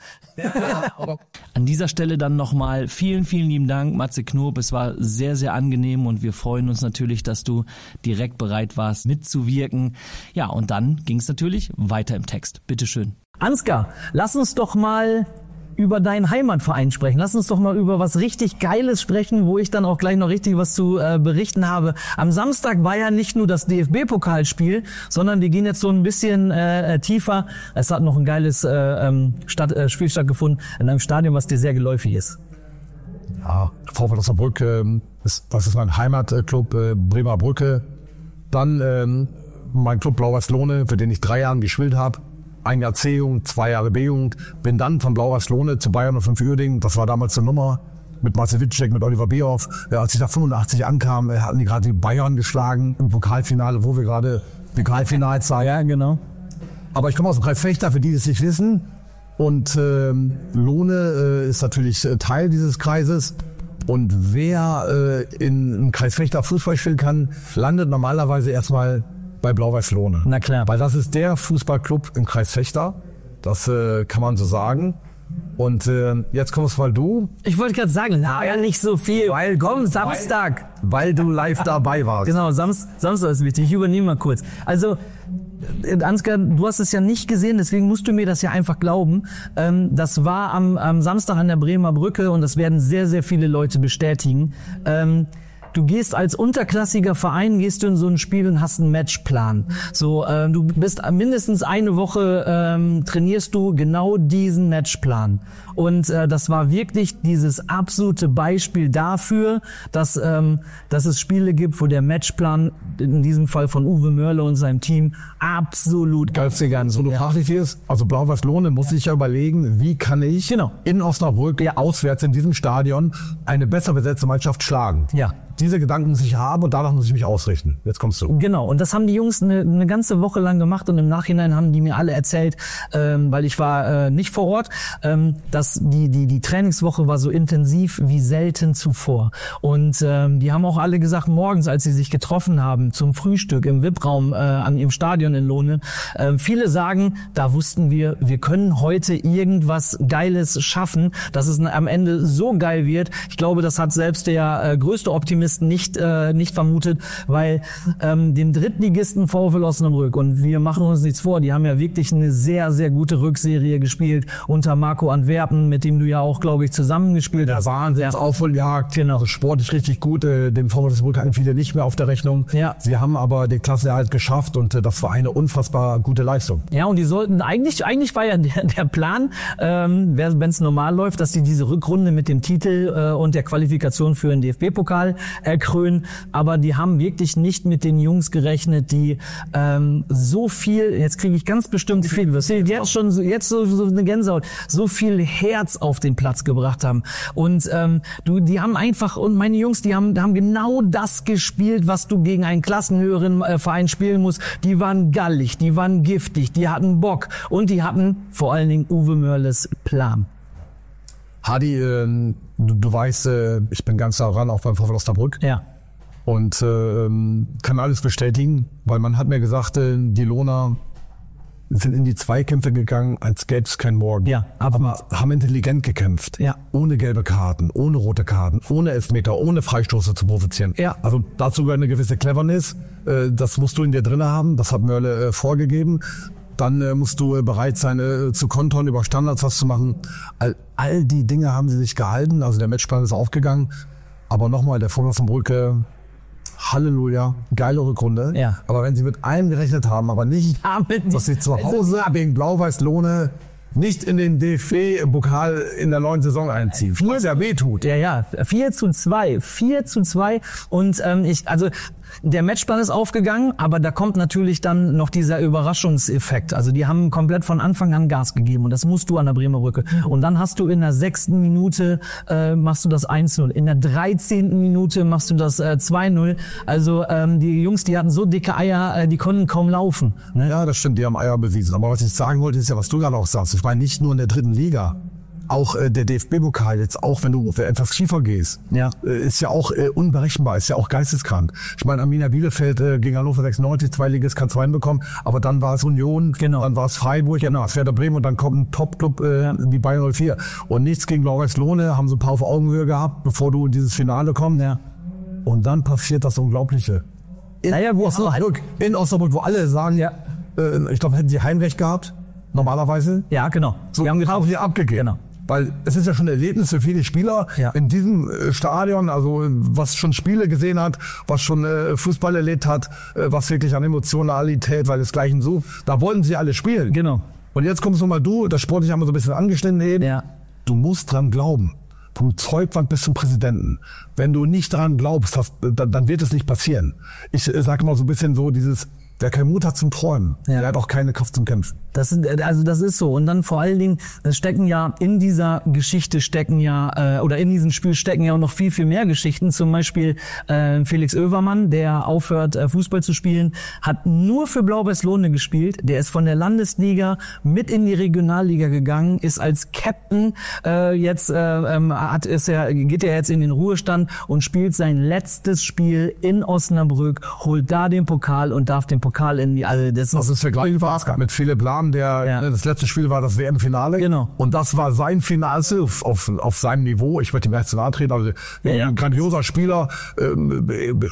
An dieser Stelle dann nochmal vielen, vielen lieben Dank, Matze Knob. Es war sehr, sehr angenehm und wir freuen uns natürlich, dass du direkt bereit warst, mitzuwirken. Ja, und dann ging es natürlich weiter im Text. Bitteschön. Ansgar, lass uns doch mal über deinen Heimatverein sprechen. Lass uns doch mal über was richtig Geiles sprechen, wo ich dann auch gleich noch richtig was zu äh, berichten habe. Am Samstag war ja nicht nur das D F B-Pokalspiel, sondern wir gehen jetzt so ein bisschen äh, tiefer. Es hat noch ein geiles äh, ähm, Stadt, äh, Spiel stattgefunden in einem Stadion, was dir sehr geläufig ist. Ja, VfL Osnabrück, ähm, ist, das ist mein Heimatclub, äh, Bremer Brücke. Dann ähm, mein Club Blau-Weiß Lohne, für den ich drei Jahre gespielt habe. Ein Jahr C-Jugend, zwei Jahre B-Jugend. Bin dann von Blau-Weiß Lohne zu Bayern und fünf Uerdingen. Das war damals eine Nummer mit Marcel Witschek, mit Oliver Bierhoff. Ja, als ich da fünfundachtzig ankam, hatten die gerade die Bayern geschlagen im Pokalfinale, wo wir gerade Pokalfinale sagen. Ja, genau. Aber ich komme aus dem Kreis Vechta, für die, die es nicht wissen. Und ähm, Lohne äh, ist natürlich äh, Teil dieses Kreises. Und wer äh, in, in Kreis Vechta Fußball spielen kann, landet normalerweise erstmal bei Blau-Weiß Lohne. Na klar. Weil das ist der Fußballclub im Kreis Vechta. Das äh, kann man so sagen. Und äh, jetzt kommst mal du. Ich wollte gerade sagen, na ja nicht so viel. Weil, Komm, Samstag. Weil, weil du live dabei warst. Genau, Samstag, Samstag ist wichtig. Ich übernehme mal kurz. Also, Ansgar, du hast es ja nicht gesehen, deswegen musst du mir das ja einfach glauben. Ähm, das war am, am Samstag an der Bremer Brücke und das werden sehr, sehr viele Leute bestätigen. Ähm, Du gehst als unterklassiger Verein, gehst du in so ein Spiel und hast einen Matchplan. So, äh, du bist mindestens eine Woche ähm, trainierst du genau diesen Matchplan. Und äh, das war wirklich dieses absolute Beispiel dafür, dass ähm, dass es Spiele gibt, wo der Matchplan, in diesem Fall von Uwe Mörle und seinem Team, absolut geil. So, du fragst dich jetzt, also Blau-Weiß Lohne muss sich ja überlegen, wie kann ich genau. in Osnabrück ja. auswärts in diesem Stadion eine besser besetzte Mannschaft schlagen. Ja. Diese Gedanken muss ich haben und danach muss ich mich ausrichten. Jetzt kommst du. Genau, und das haben die Jungs eine, eine ganze Woche lang gemacht und im Nachhinein haben die mir alle erzählt, ähm, weil ich war äh, nicht vor Ort, ähm, dass die die die Trainingswoche war so intensiv wie selten zuvor. Und ähm, die haben auch alle gesagt, morgens, als sie sich getroffen haben zum Frühstück im V I P-Raum äh, an ihrem Stadion in Lohne, äh, viele sagen, da wussten wir, wir können heute irgendwas Geiles schaffen, dass es am Ende so geil wird. Ich glaube, das hat selbst der äh, größte Optimist nicht äh, nicht vermutet, weil ähm, dem Drittligisten VfL Osnabrück, und wir machen uns nichts vor, die haben ja wirklich eine sehr, sehr gute Rückserie gespielt unter Marco Antwerpen, mit dem du ja auch, glaube ich, zusammengespielt hast. Wahnsinns Aufholjagd, genau. Also sportlich richtig gut, äh, dem VfL Osnabrück hatten viele nicht mehr auf der Rechnung. Ja. Sie haben aber die Klassenerhalt geschafft und äh, das war eine unfassbar gute Leistung. Ja, und die sollten, eigentlich eigentlich war ja der, der Plan, ähm, wenn es normal läuft, dass die diese Rückrunde mit dem Titel äh, und der Qualifikation für den D F B-Pokal erkrönen, aber die haben wirklich nicht mit den Jungs gerechnet, die ähm, so viel, jetzt kriege ich ganz bestimmt viel, was jetzt schon so, jetzt so, so eine Gänsehaut, so viel Herz auf den Platz gebracht haben. Und ähm, du, die haben einfach, und meine Jungs, die haben, die haben genau das gespielt, was du gegen einen klassenhöheren äh, Verein spielen musst. Die waren gallig, die waren giftig, die hatten Bock und die hatten vor allen Dingen Uwe Mörles Plan. Hadi, äh, du, du weißt, äh, ich bin ganz nah ran, auch beim VfL Osnabrück. Ja. Und äh, kann alles bestätigen, weil man hat mir gesagt, äh, die Lohner sind in die Zweikämpfe gegangen, als gäbe es kein Morgen. Ja, aber haben intelligent gekämpft. Ja. Ohne gelbe Karten, ohne rote Karten, ohne Elfmeter, ohne Freistoße zu provozieren. Ja. Also dazu gehört eine gewisse Cleverness. Äh, das musst du in dir drinne haben. Das hat Mörle äh, vorgegeben. Dann äh, musst du äh, bereit sein, äh, zu kontern, über Standards was zu machen. All, all die Dinge haben sie sich gehalten. Also der Matchplan ist aufgegangen. Aber nochmal, der VfL Osnabrück, äh, Halleluja, geile Rückrunde. Ja. Aber wenn sie mit allem gerechnet haben, aber nicht, Damit dass sie zu Hause wegen Blau-Weiß Lohne nicht in den D F B-Pokal in der neuen Saison einziehen. Was ja wehtut. Ja, ja, vier zu zwei, vier zu zwei und ähm, ich, also der Matchplan ist aufgegangen, aber da kommt natürlich dann noch dieser Überraschungseffekt. Also die haben komplett von Anfang an Gas gegeben und das musst du an der Bremer Brücke. Und dann hast du in der sechsten Minute äh, machst du das eins null, in der dreizehnten Minute machst du das äh, zwei null. Also ähm, die Jungs, die hatten so dicke Eier, äh, die konnten kaum laufen. Ne? Ja, das stimmt, die haben Eier bewiesen. Aber was ich sagen wollte, ist ja, was du gerade auch sagst. Ich meine, nicht nur in der dritten Liga. Auch äh, der D F B-Pokal, jetzt auch wenn du etwas schiefer gehst, ja. äh, ist ja auch äh, unberechenbar, ist ja auch geisteskrank. Ich meine, Arminia Bielefeld äh, gegen Hannover sechsundneunzig, zwei Ligas kann zwei hinbekommen, aber dann war es Union, genau. dann war es Freiburg, genau. Dann Werder Bremen und dann kommt ein Top-Club äh, wie Bayern null vier. Und nichts gegen Blau-Weiß Lohne, haben so ein paar auf Augenhöhe gehabt, bevor du in dieses Finale kommst. Ja. Und dann passiert das Unglaubliche. In, naja, wo Osnabrück, in Osnabrück, wo alle sagen, ja, äh, ich glaube, hätten sie Heimrecht gehabt, normalerweise. Ja, genau. So, wir haben auch hier abgegeben. Genau. Weil es ist ja schon ein Erlebnis für viele Spieler ja. in diesem Stadion, also was schon Spiele gesehen hat, was schon äh, Fußball erlebt hat, äh, was wirklich an Emotionalität, weil es gleichen so, da wollten sie alle spielen. Genau. Und jetzt kommst du mal du, das sportlich haben wir so ein bisschen angeschnitten eben. Ja. Du musst dran glauben. Vom Zeugwand bis zum Präsidenten. Wenn du nicht dran glaubst, hast, dann, dann wird es nicht passieren. Ich äh, sage mal so ein bisschen so dieses, wer keinen Mut hat zum Träumen, ja. der hat auch keine Kraft zum Kämpfen. Das sind, also das ist so. Und dann vor allen Dingen, es stecken ja in dieser Geschichte stecken ja, äh, oder in diesem Spiel stecken ja auch noch viel, viel mehr Geschichten. Zum Beispiel äh, Felix Oevermann, der aufhört, äh, Fußball zu spielen, hat nur für Blau-Weiß Lohne gespielt. Der ist von der Landesliga mit in die Regionalliga gegangen, ist als Captain äh, jetzt, äh, ähm, hat, ist er, geht er jetzt in den Ruhestand und spielt sein letztes Spiel in Osnabrück, holt da den Pokal und darf den Pokal in die, also das, das ist vergleichbar mit Philipp Lahm, der, ja. das letzte Spiel war das W M-Finale. Genau. Und das war sein Finale auf, auf, auf seinem Niveau. Ich möchte ihm erst zu nahe treten, also ja, ja. ein grandioser Spieler, ähm,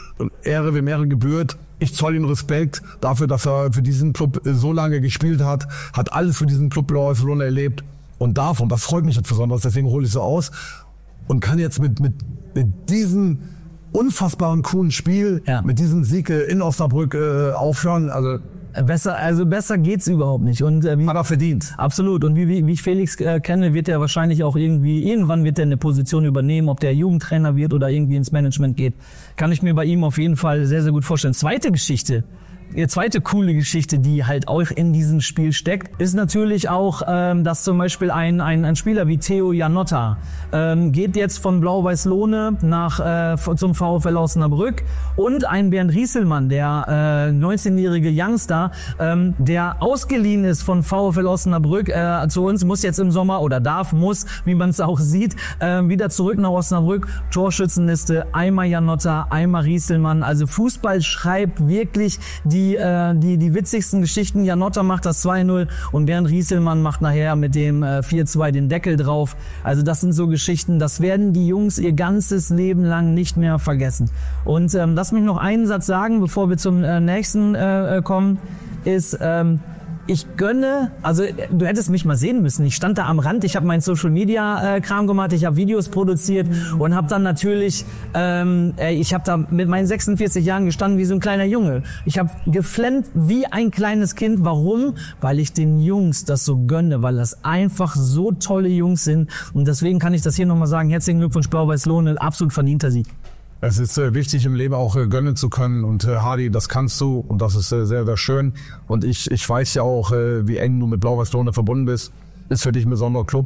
Ehre, wem Ehre gebührt. Ich zoll ihm Respekt dafür, dass er für diesen Club so lange gespielt hat, hat alles für diesen Club Blau-Weiß Lohne erlebt und davon, das freut mich jetzt besonders, deswegen hole ich so aus und kann jetzt mit, mit, mit diesem unfassbaren coolen Spiel, ja. mit diesem Sieg in Osnabrück äh, aufhören. Also besser, also besser geht's überhaupt nicht. Und äh, wie, hat er verdient. Absolut. Und wie, wie, wie ich Felix äh, kenne, wird er wahrscheinlich auch irgendwie irgendwann wird er eine Position übernehmen, ob der Jugendtrainer wird oder irgendwie ins Management geht. Kann ich mir bei ihm auf jeden Fall sehr, sehr gut vorstellen. Zweite Geschichte. Die zweite coole Geschichte, die halt auch in diesem Spiel steckt, ist natürlich auch, ähm, dass zum Beispiel ein, ein, ein Spieler wie Theo Janotta ähm, geht jetzt von Blau-Weiß Lohne nach äh, zum VfL Osnabrück und ein Bernd Rieselmann, der äh, neunzehnjährige Youngster, ähm, der ausgeliehen ist von VfL Osnabrück äh, zu uns, muss jetzt im Sommer oder darf, muss, wie man es auch sieht, äh, wieder zurück nach Osnabrück. Torschützenliste, einmal Janotta, einmal Rieselmann. Also Fußball schreibt wirklich die Die, äh, die, die witzigsten Geschichten. Janotta macht das zwei null und Bernd Rieselmann macht nachher mit dem äh, vier zwei den Deckel drauf. Also das sind so Geschichten, das werden die Jungs ihr ganzes Leben lang nicht mehr vergessen. Und ähm, lass mich noch einen Satz sagen, bevor wir zum äh, nächsten äh, kommen, ist... Ähm, Ich gönne, also du hättest mich mal sehen müssen. Ich stand da am Rand, ich habe meinen Social-Media-Kram gemacht, ich habe Videos produziert und habe dann natürlich, ähm, ich habe da mit meinen sechsundvierzig Jahren gestanden wie so ein kleiner Junge. Ich habe geflennt wie ein kleines Kind. Warum? Weil ich den Jungs das so gönne, weil das einfach so tolle Jungs sind. Und deswegen kann ich das hier nochmal sagen. Herzlichen Glückwunsch, Blau-Weiß Lohne, absolut verdienter Sieg. Es ist äh, wichtig im Leben auch äh, gönnen zu können und äh, Hardy, das kannst du und das ist äh, sehr, sehr schön. Und ich ich weiß ja auch, äh, wie eng du mit Blau-Weiß Lohne verbunden bist. Ist für dich ein besonderer Club.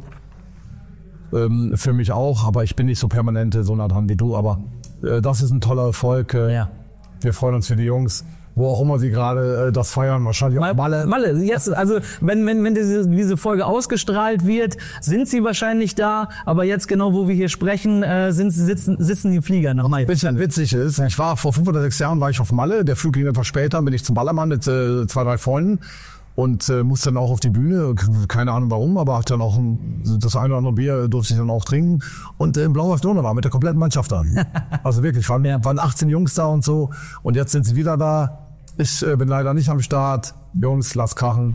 Ähm, für mich auch, aber ich bin nicht so permanent äh, so nah dran wie du. Aber äh, das ist ein toller Erfolg. Äh, ja. Wir freuen uns für die Jungs. Wo auch immer sie gerade äh, das feiern, wahrscheinlich auch Malle. Malle, jetzt, also wenn wenn wenn diese, diese Folge ausgestrahlt wird, sind sie wahrscheinlich da, aber jetzt genau, wo wir hier sprechen, äh, sind sie sitzen sitzen die im Flieger nach Malle. Ein bisschen witzig ist, ich war vor fünf oder sechs Jahren war ich auf Malle, der Flug ging etwas später, bin ich zum Ballermann mit äh, zwei, drei Freunden und äh, musste dann auch auf die Bühne, keine Ahnung warum, aber hat dann auch ein, das eine oder andere Bier durfte ich dann auch trinken und äh, in Blau-Weiß Lohne war mit der kompletten Mannschaft da. Also wirklich, waren, waren achtzehn Jungs da und so und jetzt sind sie wieder da. Ich äh, bin leider nicht am Start. Jungs, lasst krachen.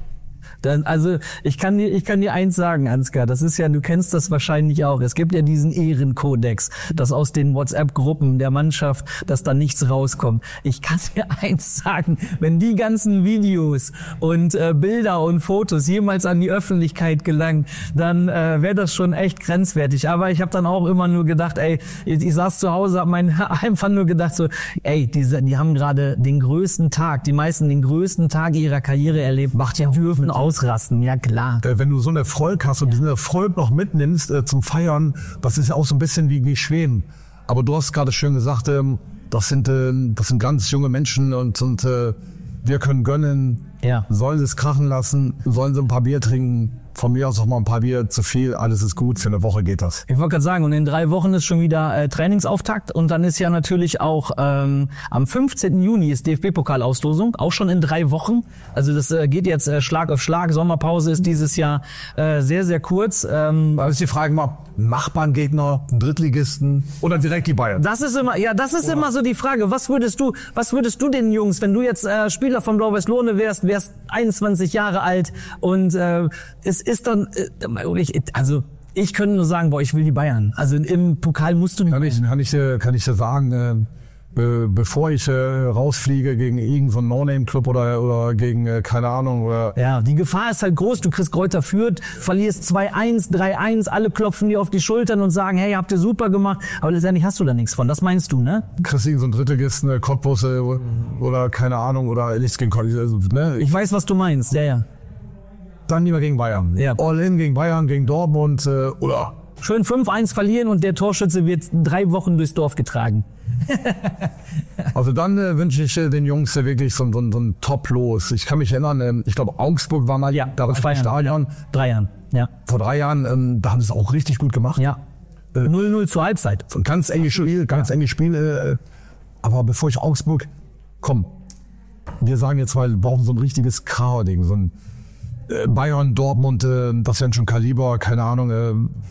Dann, also ich kann dir, ich kann dir eins sagen, Ansgar, das ist ja, du kennst das wahrscheinlich auch. Es gibt ja diesen Ehrenkodex, dass aus den WhatsApp-Gruppen der Mannschaft, dass da nichts rauskommt. Ich kann dir eins sagen, wenn die ganzen Videos und äh, Bilder und Fotos jemals an die Öffentlichkeit gelangen, dann äh, wäre das schon echt grenzwertig. Aber ich habe dann auch immer nur gedacht, ey, ich, ich saß zu Hause, hab mein einfach nur gedacht so, ey, diese, die haben gerade den größten Tag, die meisten den größten Tag ihrer Karriere erlebt. Macht ja dürfen ausrasten, ja klar. Äh, wenn du so einen Erfolg hast und diesen Erfolg noch mitnimmst äh, zum Feiern, das ist ja auch so ein bisschen wie, wie Schweden. Aber du hast gerade schön gesagt, ähm, das sind äh, das sind ganz junge Menschen und, und äh, wir können gönnen, ja. Sollen sie es krachen lassen, sollen sie ein paar Bier trinken. Von mir aus auch mal ein paar Bier zu viel, alles ist gut, für eine Woche geht das. Ich wollte gerade sagen, und in drei Wochen ist schon wieder äh, Trainingsauftakt und dann ist ja natürlich auch ähm, am fünfzehnten Juni ist D F B-Pokalauslosung, auch schon in drei Wochen. Also das äh, geht jetzt äh, Schlag auf Schlag, Sommerpause ist dieses Jahr äh, sehr, sehr kurz. Ähm, da ist die Frage mal, Nachbarngegner, einen Drittligisten oder direkt die Bayern? Das ist immer, ja, das ist oder? immer so die Frage, was würdest du, was würdest du den Jungs, wenn du jetzt äh, Spieler von Blau-Weiß Lohne wärst, wärst einundzwanzig Jahre alt und äh, es ist dann, äh, also ich könnte nur sagen, boah, ich will die Bayern. Also im Pokal musst du nicht. Kann ich, kann ich, kann ich dir sagen, äh, be, bevor ich äh, rausfliege gegen irgendeinen so No-Name-Club oder, oder gegen, äh, keine Ahnung. Oder ja, die Gefahr ist halt groß. Du kriegst Greuther Fürth, verlierst zwei eins, drei eins, alle klopfen dir auf die Schultern und sagen, hey, habt ihr super gemacht. Aber letztendlich hast du da nichts von. Das meinst du, ne? Kriegst irgend so einen Drittligisten, äh, Cottbus äh, oder keine Ahnung, oder nichts gegen Cottbus. Also, ne? Ich weiß, was du meinst, ja, ja. Dann lieber gegen Bayern. Ja. All in gegen Bayern, gegen Dortmund äh, oder... Schön fünf eins verlieren und der Torschütze wird drei Wochen durchs Dorf getragen. Also dann äh, wünsche ich äh, den Jungs äh, wirklich so, so, so ein Top-Los. Ich kann mich erinnern, äh, ich glaube Augsburg war mal ja, da im Stadion. Drei Jahren, ja. Vor drei Jahren, ähm, da haben sie es auch richtig gut gemacht. Ja, null null zur Halbzeit. So ein ganz enges Spiel, ganz ja. enges Spiel. Äh, aber bevor ich Augsburg, komm, wir sagen jetzt mal, wir brauchen so ein richtiges Krauding, so ein äh, Bayern, Dortmund, äh, das wären schon Kaliber, keine Ahnung, äh,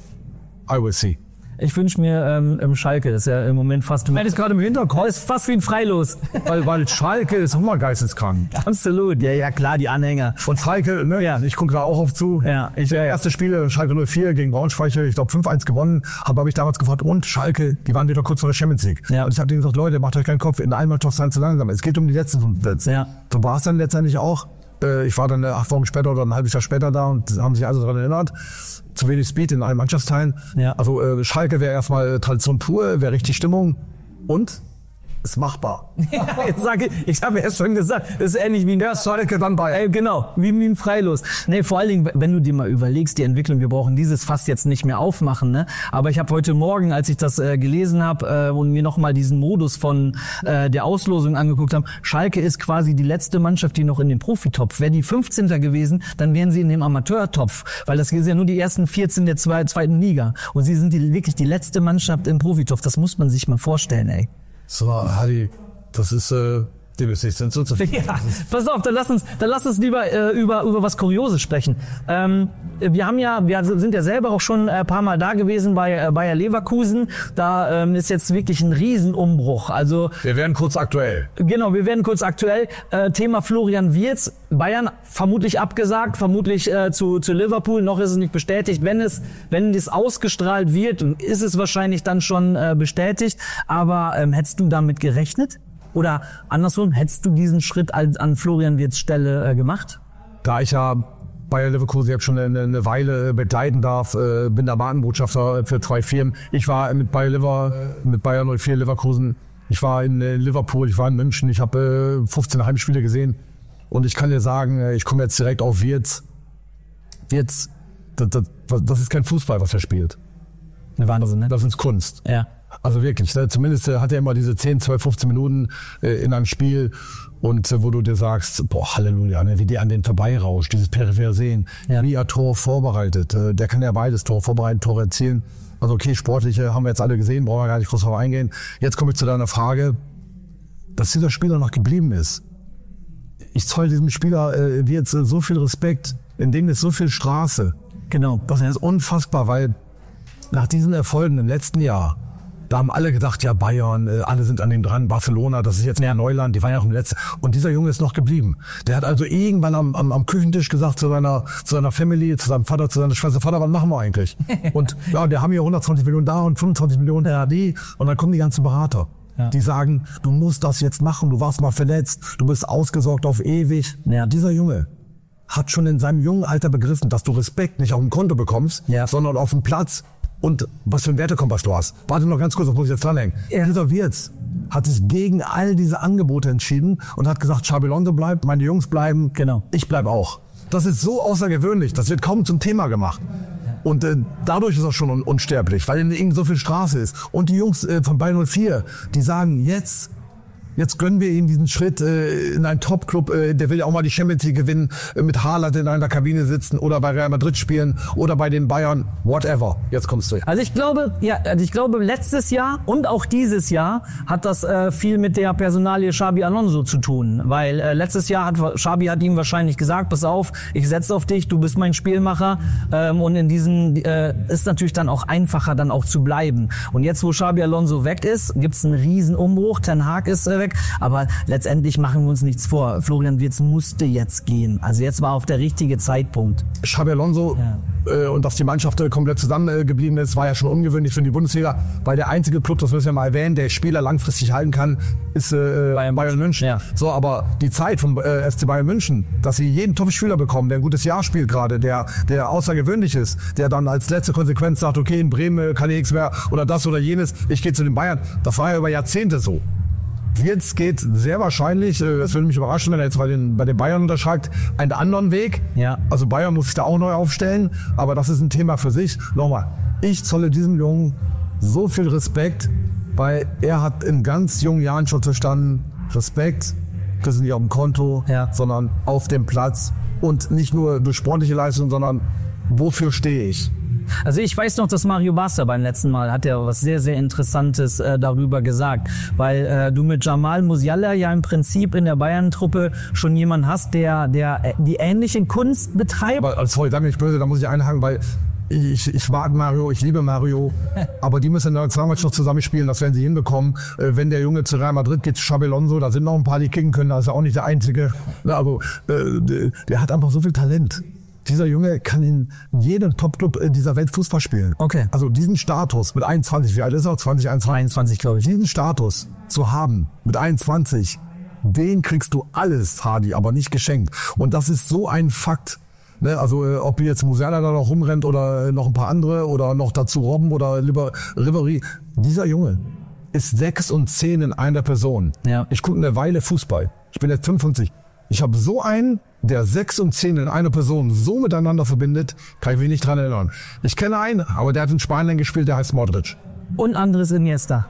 I will see. Ich wünsche mir ähm, im Schalke, das ist ja im Moment fast... Ich meine, das gerade im Hinterkopf. Das ist fast wie ein Freilos. weil, weil Schalke ist immer geisteskrank. Absolut, ja, ja klar, die Anhänger. Und Schalke, ne, ja, ich gucke da auch auf zu. Ja, ich, ja, ja. Erste Spiele, Schalke null vier gegen Braunschweig, ich glaube fünf eins gewonnen. Habe hab ich damals gefragt, und Schalke, die waren wieder kurz vor der Champions League. Ja. Und ich habe denen gesagt, Leute, macht euch keinen Kopf, in einem Mannschaft sein zu langsam. Es geht um die letzten fünf Plätze. Ja. So war es dann letztendlich auch. Ich war dann acht Wochen später oder ein halbes Jahr später da und haben sich also daran erinnert. Zu wenig Speed in allen Mannschaftsteilen. Ja. Also äh, Schalke wäre erstmal Tradition pur, wäre richtig Stimmung und ist machbar. Ja, jetzt sage ich, ich habe ja schon gesagt, das ist ähnlich wie ein ja, Schalke dann bei. Äh, genau, wie, wie ein Freilos. Nee, vor allen Dingen, wenn du dir mal überlegst, die Entwicklung, wir brauchen dieses Fass jetzt nicht mehr aufmachen, ne? Aber ich habe heute Morgen, als ich das äh, gelesen habe äh, und mir nochmal diesen Modus von äh, der Auslosung angeguckt habe, Schalke ist quasi die letzte Mannschaft, die noch in den Profitopf. Wäre die fünfzehnter gewesen, dann wären sie in dem Amateurtopf, weil das ist ja nur die ersten vierzehn der zwei, zweiten Liga. Und sie sind die, wirklich die letzte Mannschaft im Profitopf. Das muss man sich mal vorstellen, ey. So, Hadi, das ist, äh, dem ist nichts hinzuzufügen. Ja, pass auf, dann lass uns, dann lass uns lieber äh, über über was Kurioses sprechen. Ähm, wir haben ja, wir sind ja selber auch schon ein paar Mal da gewesen bei äh, Bayer Leverkusen. Da ähm, ist jetzt wirklich ein Riesenumbruch. Also wir werden kurz aktuell. Genau, wir werden kurz aktuell. Äh, Thema Florian Wirtz, Bayern vermutlich abgesagt, vermutlich äh, zu zu Liverpool. Noch ist es nicht bestätigt. Wenn es wenn das ausgestrahlt wird, ist es wahrscheinlich dann schon äh, bestätigt. Aber ähm, hättest du damit gerechnet? Oder andersrum, hättest du diesen Schritt an, an Florian Wirtz Stelle äh, gemacht? Da ich ja Bayer Leverkusen jetzt schon eine, eine Weile begleiten darf, äh, bin der Markenbotschafter für zwei Firmen. Ich war mit Bayer Lever, mit Bayer null vier Leverkusen. Ich war in äh, Liverpool, ich war in München. Ich habe äh, fünfzehn Heimspiele gesehen. Und ich kann dir sagen, äh, ich komme jetzt direkt auf Wirtz. Wirtz, das, das, das ist kein Fußball, was er spielt. Eine Wahnsinn, ne? Das ist Kunst. Ja. Also wirklich, ne? Zumindest äh, hat er immer diese zehn, zwölf, fünfzehn Minuten äh, in einem Spiel und äh, wo du dir sagst, boah, Halleluja, ne? Wie der an den vorbeirauscht, dieses peripher Sehen, ja. Wie er Tor vorbereitet. Äh, der kann ja beides, Tor vorbereiten, Tor erzielen. Also okay, sportliche haben wir jetzt alle gesehen, brauchen wir gar nicht groß drauf eingehen. Jetzt komme ich zu deiner Frage, dass dieser Spieler noch geblieben ist. Ich zoll diesem Spieler äh, wie jetzt äh, so viel Respekt, in dem ist so viel Straße. Genau. Das ist unfassbar, weil nach diesen Erfolgen im letzten Jahr Da haben alle gedacht, ja Bayern, äh, alle sind an ihm dran, Barcelona, das ist jetzt mehr Neuland, die waren ja auch im letzten. Und dieser Junge ist noch geblieben. Der hat also irgendwann am, am, am Küchentisch gesagt zu seiner, zu seiner Family, zu seinem Vater, zu seiner Schwester, Vater, was machen wir eigentlich? Und ja, der haben hier hundertzwanzig Millionen da und fünfundzwanzig Millionen da, die. Und dann kommen die ganzen Berater. Ja. Die sagen, du musst das jetzt machen, du warst mal verletzt, du bist ausgesorgt auf ewig. Ja. Dieser Junge hat schon in seinem jungen Alter begriffen, dass du Respekt nicht auf dem Konto bekommst, ja. sondern auf dem Platz und was für einen Wertekompass du hast. Warte noch ganz kurz, das muss ich jetzt dranhängen. Ja. Dieser Wirtz hat sich gegen all diese Angebote entschieden und hat gesagt, Xabi Alonso bleibt, meine Jungs bleiben, genau. ich bleib auch. Das ist so außergewöhnlich, das wird kaum zum Thema gemacht. Und äh, dadurch ist er schon un- unsterblich, weil in ihm so viel Straße ist. Und die Jungs äh, von Bayern null vier, die sagen, jetzt, jetzt gönnen wir ihm diesen Schritt äh, in einen Top-Club, äh, der will ja auch mal die Champions League gewinnen, äh, mit Haaland in einer Kabine sitzen oder bei Real Madrid spielen oder bei den Bayern, whatever. Jetzt kommst du. Also ich glaube, ja, also ich glaube, letztes Jahr und auch dieses Jahr hat das äh, viel mit der Personalie Xabi Alonso zu tun, weil äh, letztes Jahr hat Xabi hat ihm wahrscheinlich gesagt, pass auf, ich setze auf dich, du bist mein Spielmacher, ähm, und in diesen äh, ist natürlich dann auch einfacher, dann auch zu bleiben. Und jetzt, wo Xabi Alonso weg ist, gibt's einen riesen Umbruch. Ten Hag ist äh, weg, aber letztendlich machen wir uns nichts vor. Florian Wirtz musste jetzt gehen. Also jetzt war auf der richtige Zeitpunkt. Xabi Alonso ja. äh, und dass die Mannschaft äh, komplett zusammengeblieben äh, ist, war ja schon ungewöhnlich für die Bundesliga, weil der einzige Club, das müssen wir mal erwähnen, der Spieler langfristig halten kann, ist äh, Bayern, Bayern München. Ja. So, aber die Zeit vom äh, F C Bayern München, dass sie jeden Top-Spieler bekommen, der ein gutes Jahr spielt gerade, der der außergewöhnlich ist, der dann als letzte Konsequenz sagt, okay, in Bremen kann ich nichts mehr oder das oder jenes, ich gehe zu den Bayern. Das war ja über Jahrzehnte so. Jetzt geht sehr wahrscheinlich, es würde mich überraschen, wenn er jetzt bei den, bei den Bayern unterschreibt, einen anderen Weg. Ja. Also Bayern muss sich da auch neu aufstellen, aber das ist ein Thema für sich. Nochmal, ich zolle diesem Jungen so viel Respekt, weil er hat in ganz jungen Jahren schon verstanden, Respekt, das ist nicht auf dem Konto, ja. sondern auf dem Platz und nicht nur durch sportliche Leistung, sondern wofür stehe ich? Also ich weiß noch, dass Mario Basler beim letzten Mal hat ja was sehr, sehr Interessantes äh, darüber gesagt, weil äh, du mit Jamal Musiala ja im Prinzip in der Bayern-Truppe schon jemanden hast, der der äh, die ähnliche Kunst betreibt. Aber sorry, da bin ich böse, da muss ich einhaken, weil ich, ich mag Mario, ich liebe Mario, aber die müssen in der Nationalmannschaft zusammen spielen, das werden sie hinbekommen. Äh, wenn der Junge zu Real Madrid geht, Xabi Alonso, da sind noch ein paar, die kicken können, da ist er auch nicht der Einzige. Aber äh, der, der hat einfach so viel Talent. Dieser Junge kann in jedem Top-Club dieser Welt Fußball spielen. Okay. Also diesen Status mit einundzwanzig, wie alt ist er? zwanzig, einundzwanzig, einundzwanzig glaube ich. Diesen Status zu haben mit einundzwanzig, den kriegst du alles, Hadi, aber nicht geschenkt. Und das ist so ein Fakt. Ne? Also äh, ob jetzt Musiala da noch rumrennt oder äh, noch ein paar andere oder noch dazu Robben oder lieber Ribéry. Dieser Junge ist sechs und zehn in einer Person. Ja. Ich gucke eine Weile Fußball. Ich bin jetzt fünfundfünfzig. Ich habe so einen, der sechs und zehn in einer Person so miteinander verbindet, kann ich mich nicht dran erinnern. Ich kenne einen, aber der hat in Spanien gespielt, der heißt Modric. Und Andres Iniesta.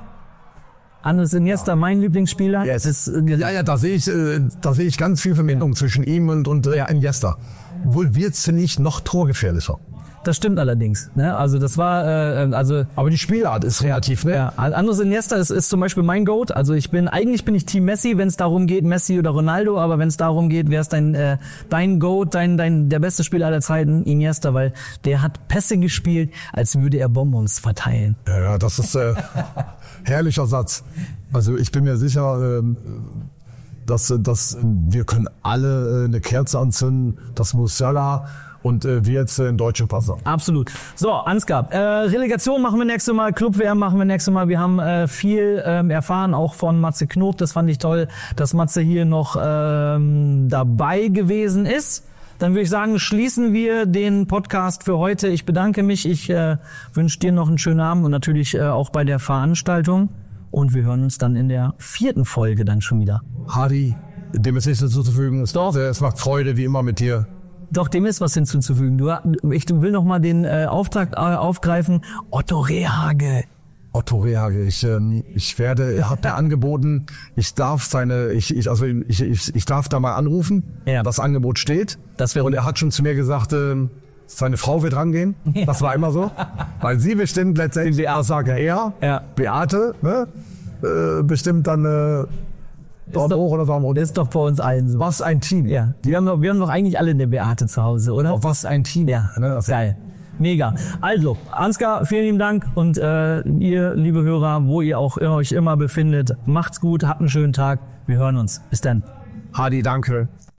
Andres Iniesta, ja. mein Lieblingsspieler. Ja, es ist, ja, ja, da sehe ich, da sehe ich ganz viel Verbindung zwischen ihm und, und ja, Iniesta. Wohl wird's nicht noch torgefährlicher. Das stimmt allerdings. Ne? Also das war, äh, also. Aber die Spielart ist kreativ, ne? Ja. Andres Iniesta ist, ist zum Beispiel mein Goat. Also ich bin eigentlich bin ich Team Messi, wenn es darum geht, Messi oder Ronaldo. Aber wenn es darum geht, wer ist dein äh, dein Goat, dein dein der beste Spieler aller Zeiten, Iniesta, weil der hat Pässe gespielt, als würde er Bonbons verteilen. Ja, ja, das ist äh, herrlicher Satz. Also ich bin mir sicher. Äh, dass, dass wir können alle äh, eine Kerze anzünden, das Musiala und äh, wir jetzt äh, in deutschen Pass. Absolut. So, Ansgar, äh, Relegation machen wir nächstes Mal, Club-W M machen wir nächstes Mal. Wir haben äh, viel ähm, erfahren, auch von Matze Knob. Das fand ich toll, dass Matze hier noch ähm, dabei gewesen ist. Dann würde ich sagen, schließen wir den Podcast für heute. Ich bedanke mich, ich äh, wünsche dir noch einen schönen Abend und natürlich äh, auch bei der Veranstaltung. Und wir hören uns dann in der vierten Folge dann schon wieder. Hadi, dem ist nichts hinzuzufügen. Doch. Es macht Freude, wie immer mit dir. Doch, dem ist was hinzuzufügen. Du, ich will noch mal den äh, Auftrag äh, aufgreifen. Otto Rehhage. Otto Rehhage, ich, äh, ich werde, er hat mir angeboten, ich darf seine, ich, ich, also ich, ich, ich darf da mal anrufen. Ja. Das Angebot steht. Das wäre. Und er hat schon zu mir gesagt, äh, seine Frau wird rangehen. Ja. Das war immer so. Weil sie bestimmt letztendlich die Aussage er, ja. Beate, ne, äh, bestimmt dann äh, dort hoch oder so. Das ist doch bei uns allen so. Was ein Team. Ja. Wir haben, doch, wir haben doch eigentlich alle eine Beate zu Hause, oder? Oh, was ein Team. Ja, ne, das geil. Mega. Also, Ansgar, vielen lieben Dank und äh, ihr, liebe Hörer, wo ihr auch euch immer befindet, macht's gut, habt einen schönen Tag. Wir hören uns. Bis dann. Hadi, danke.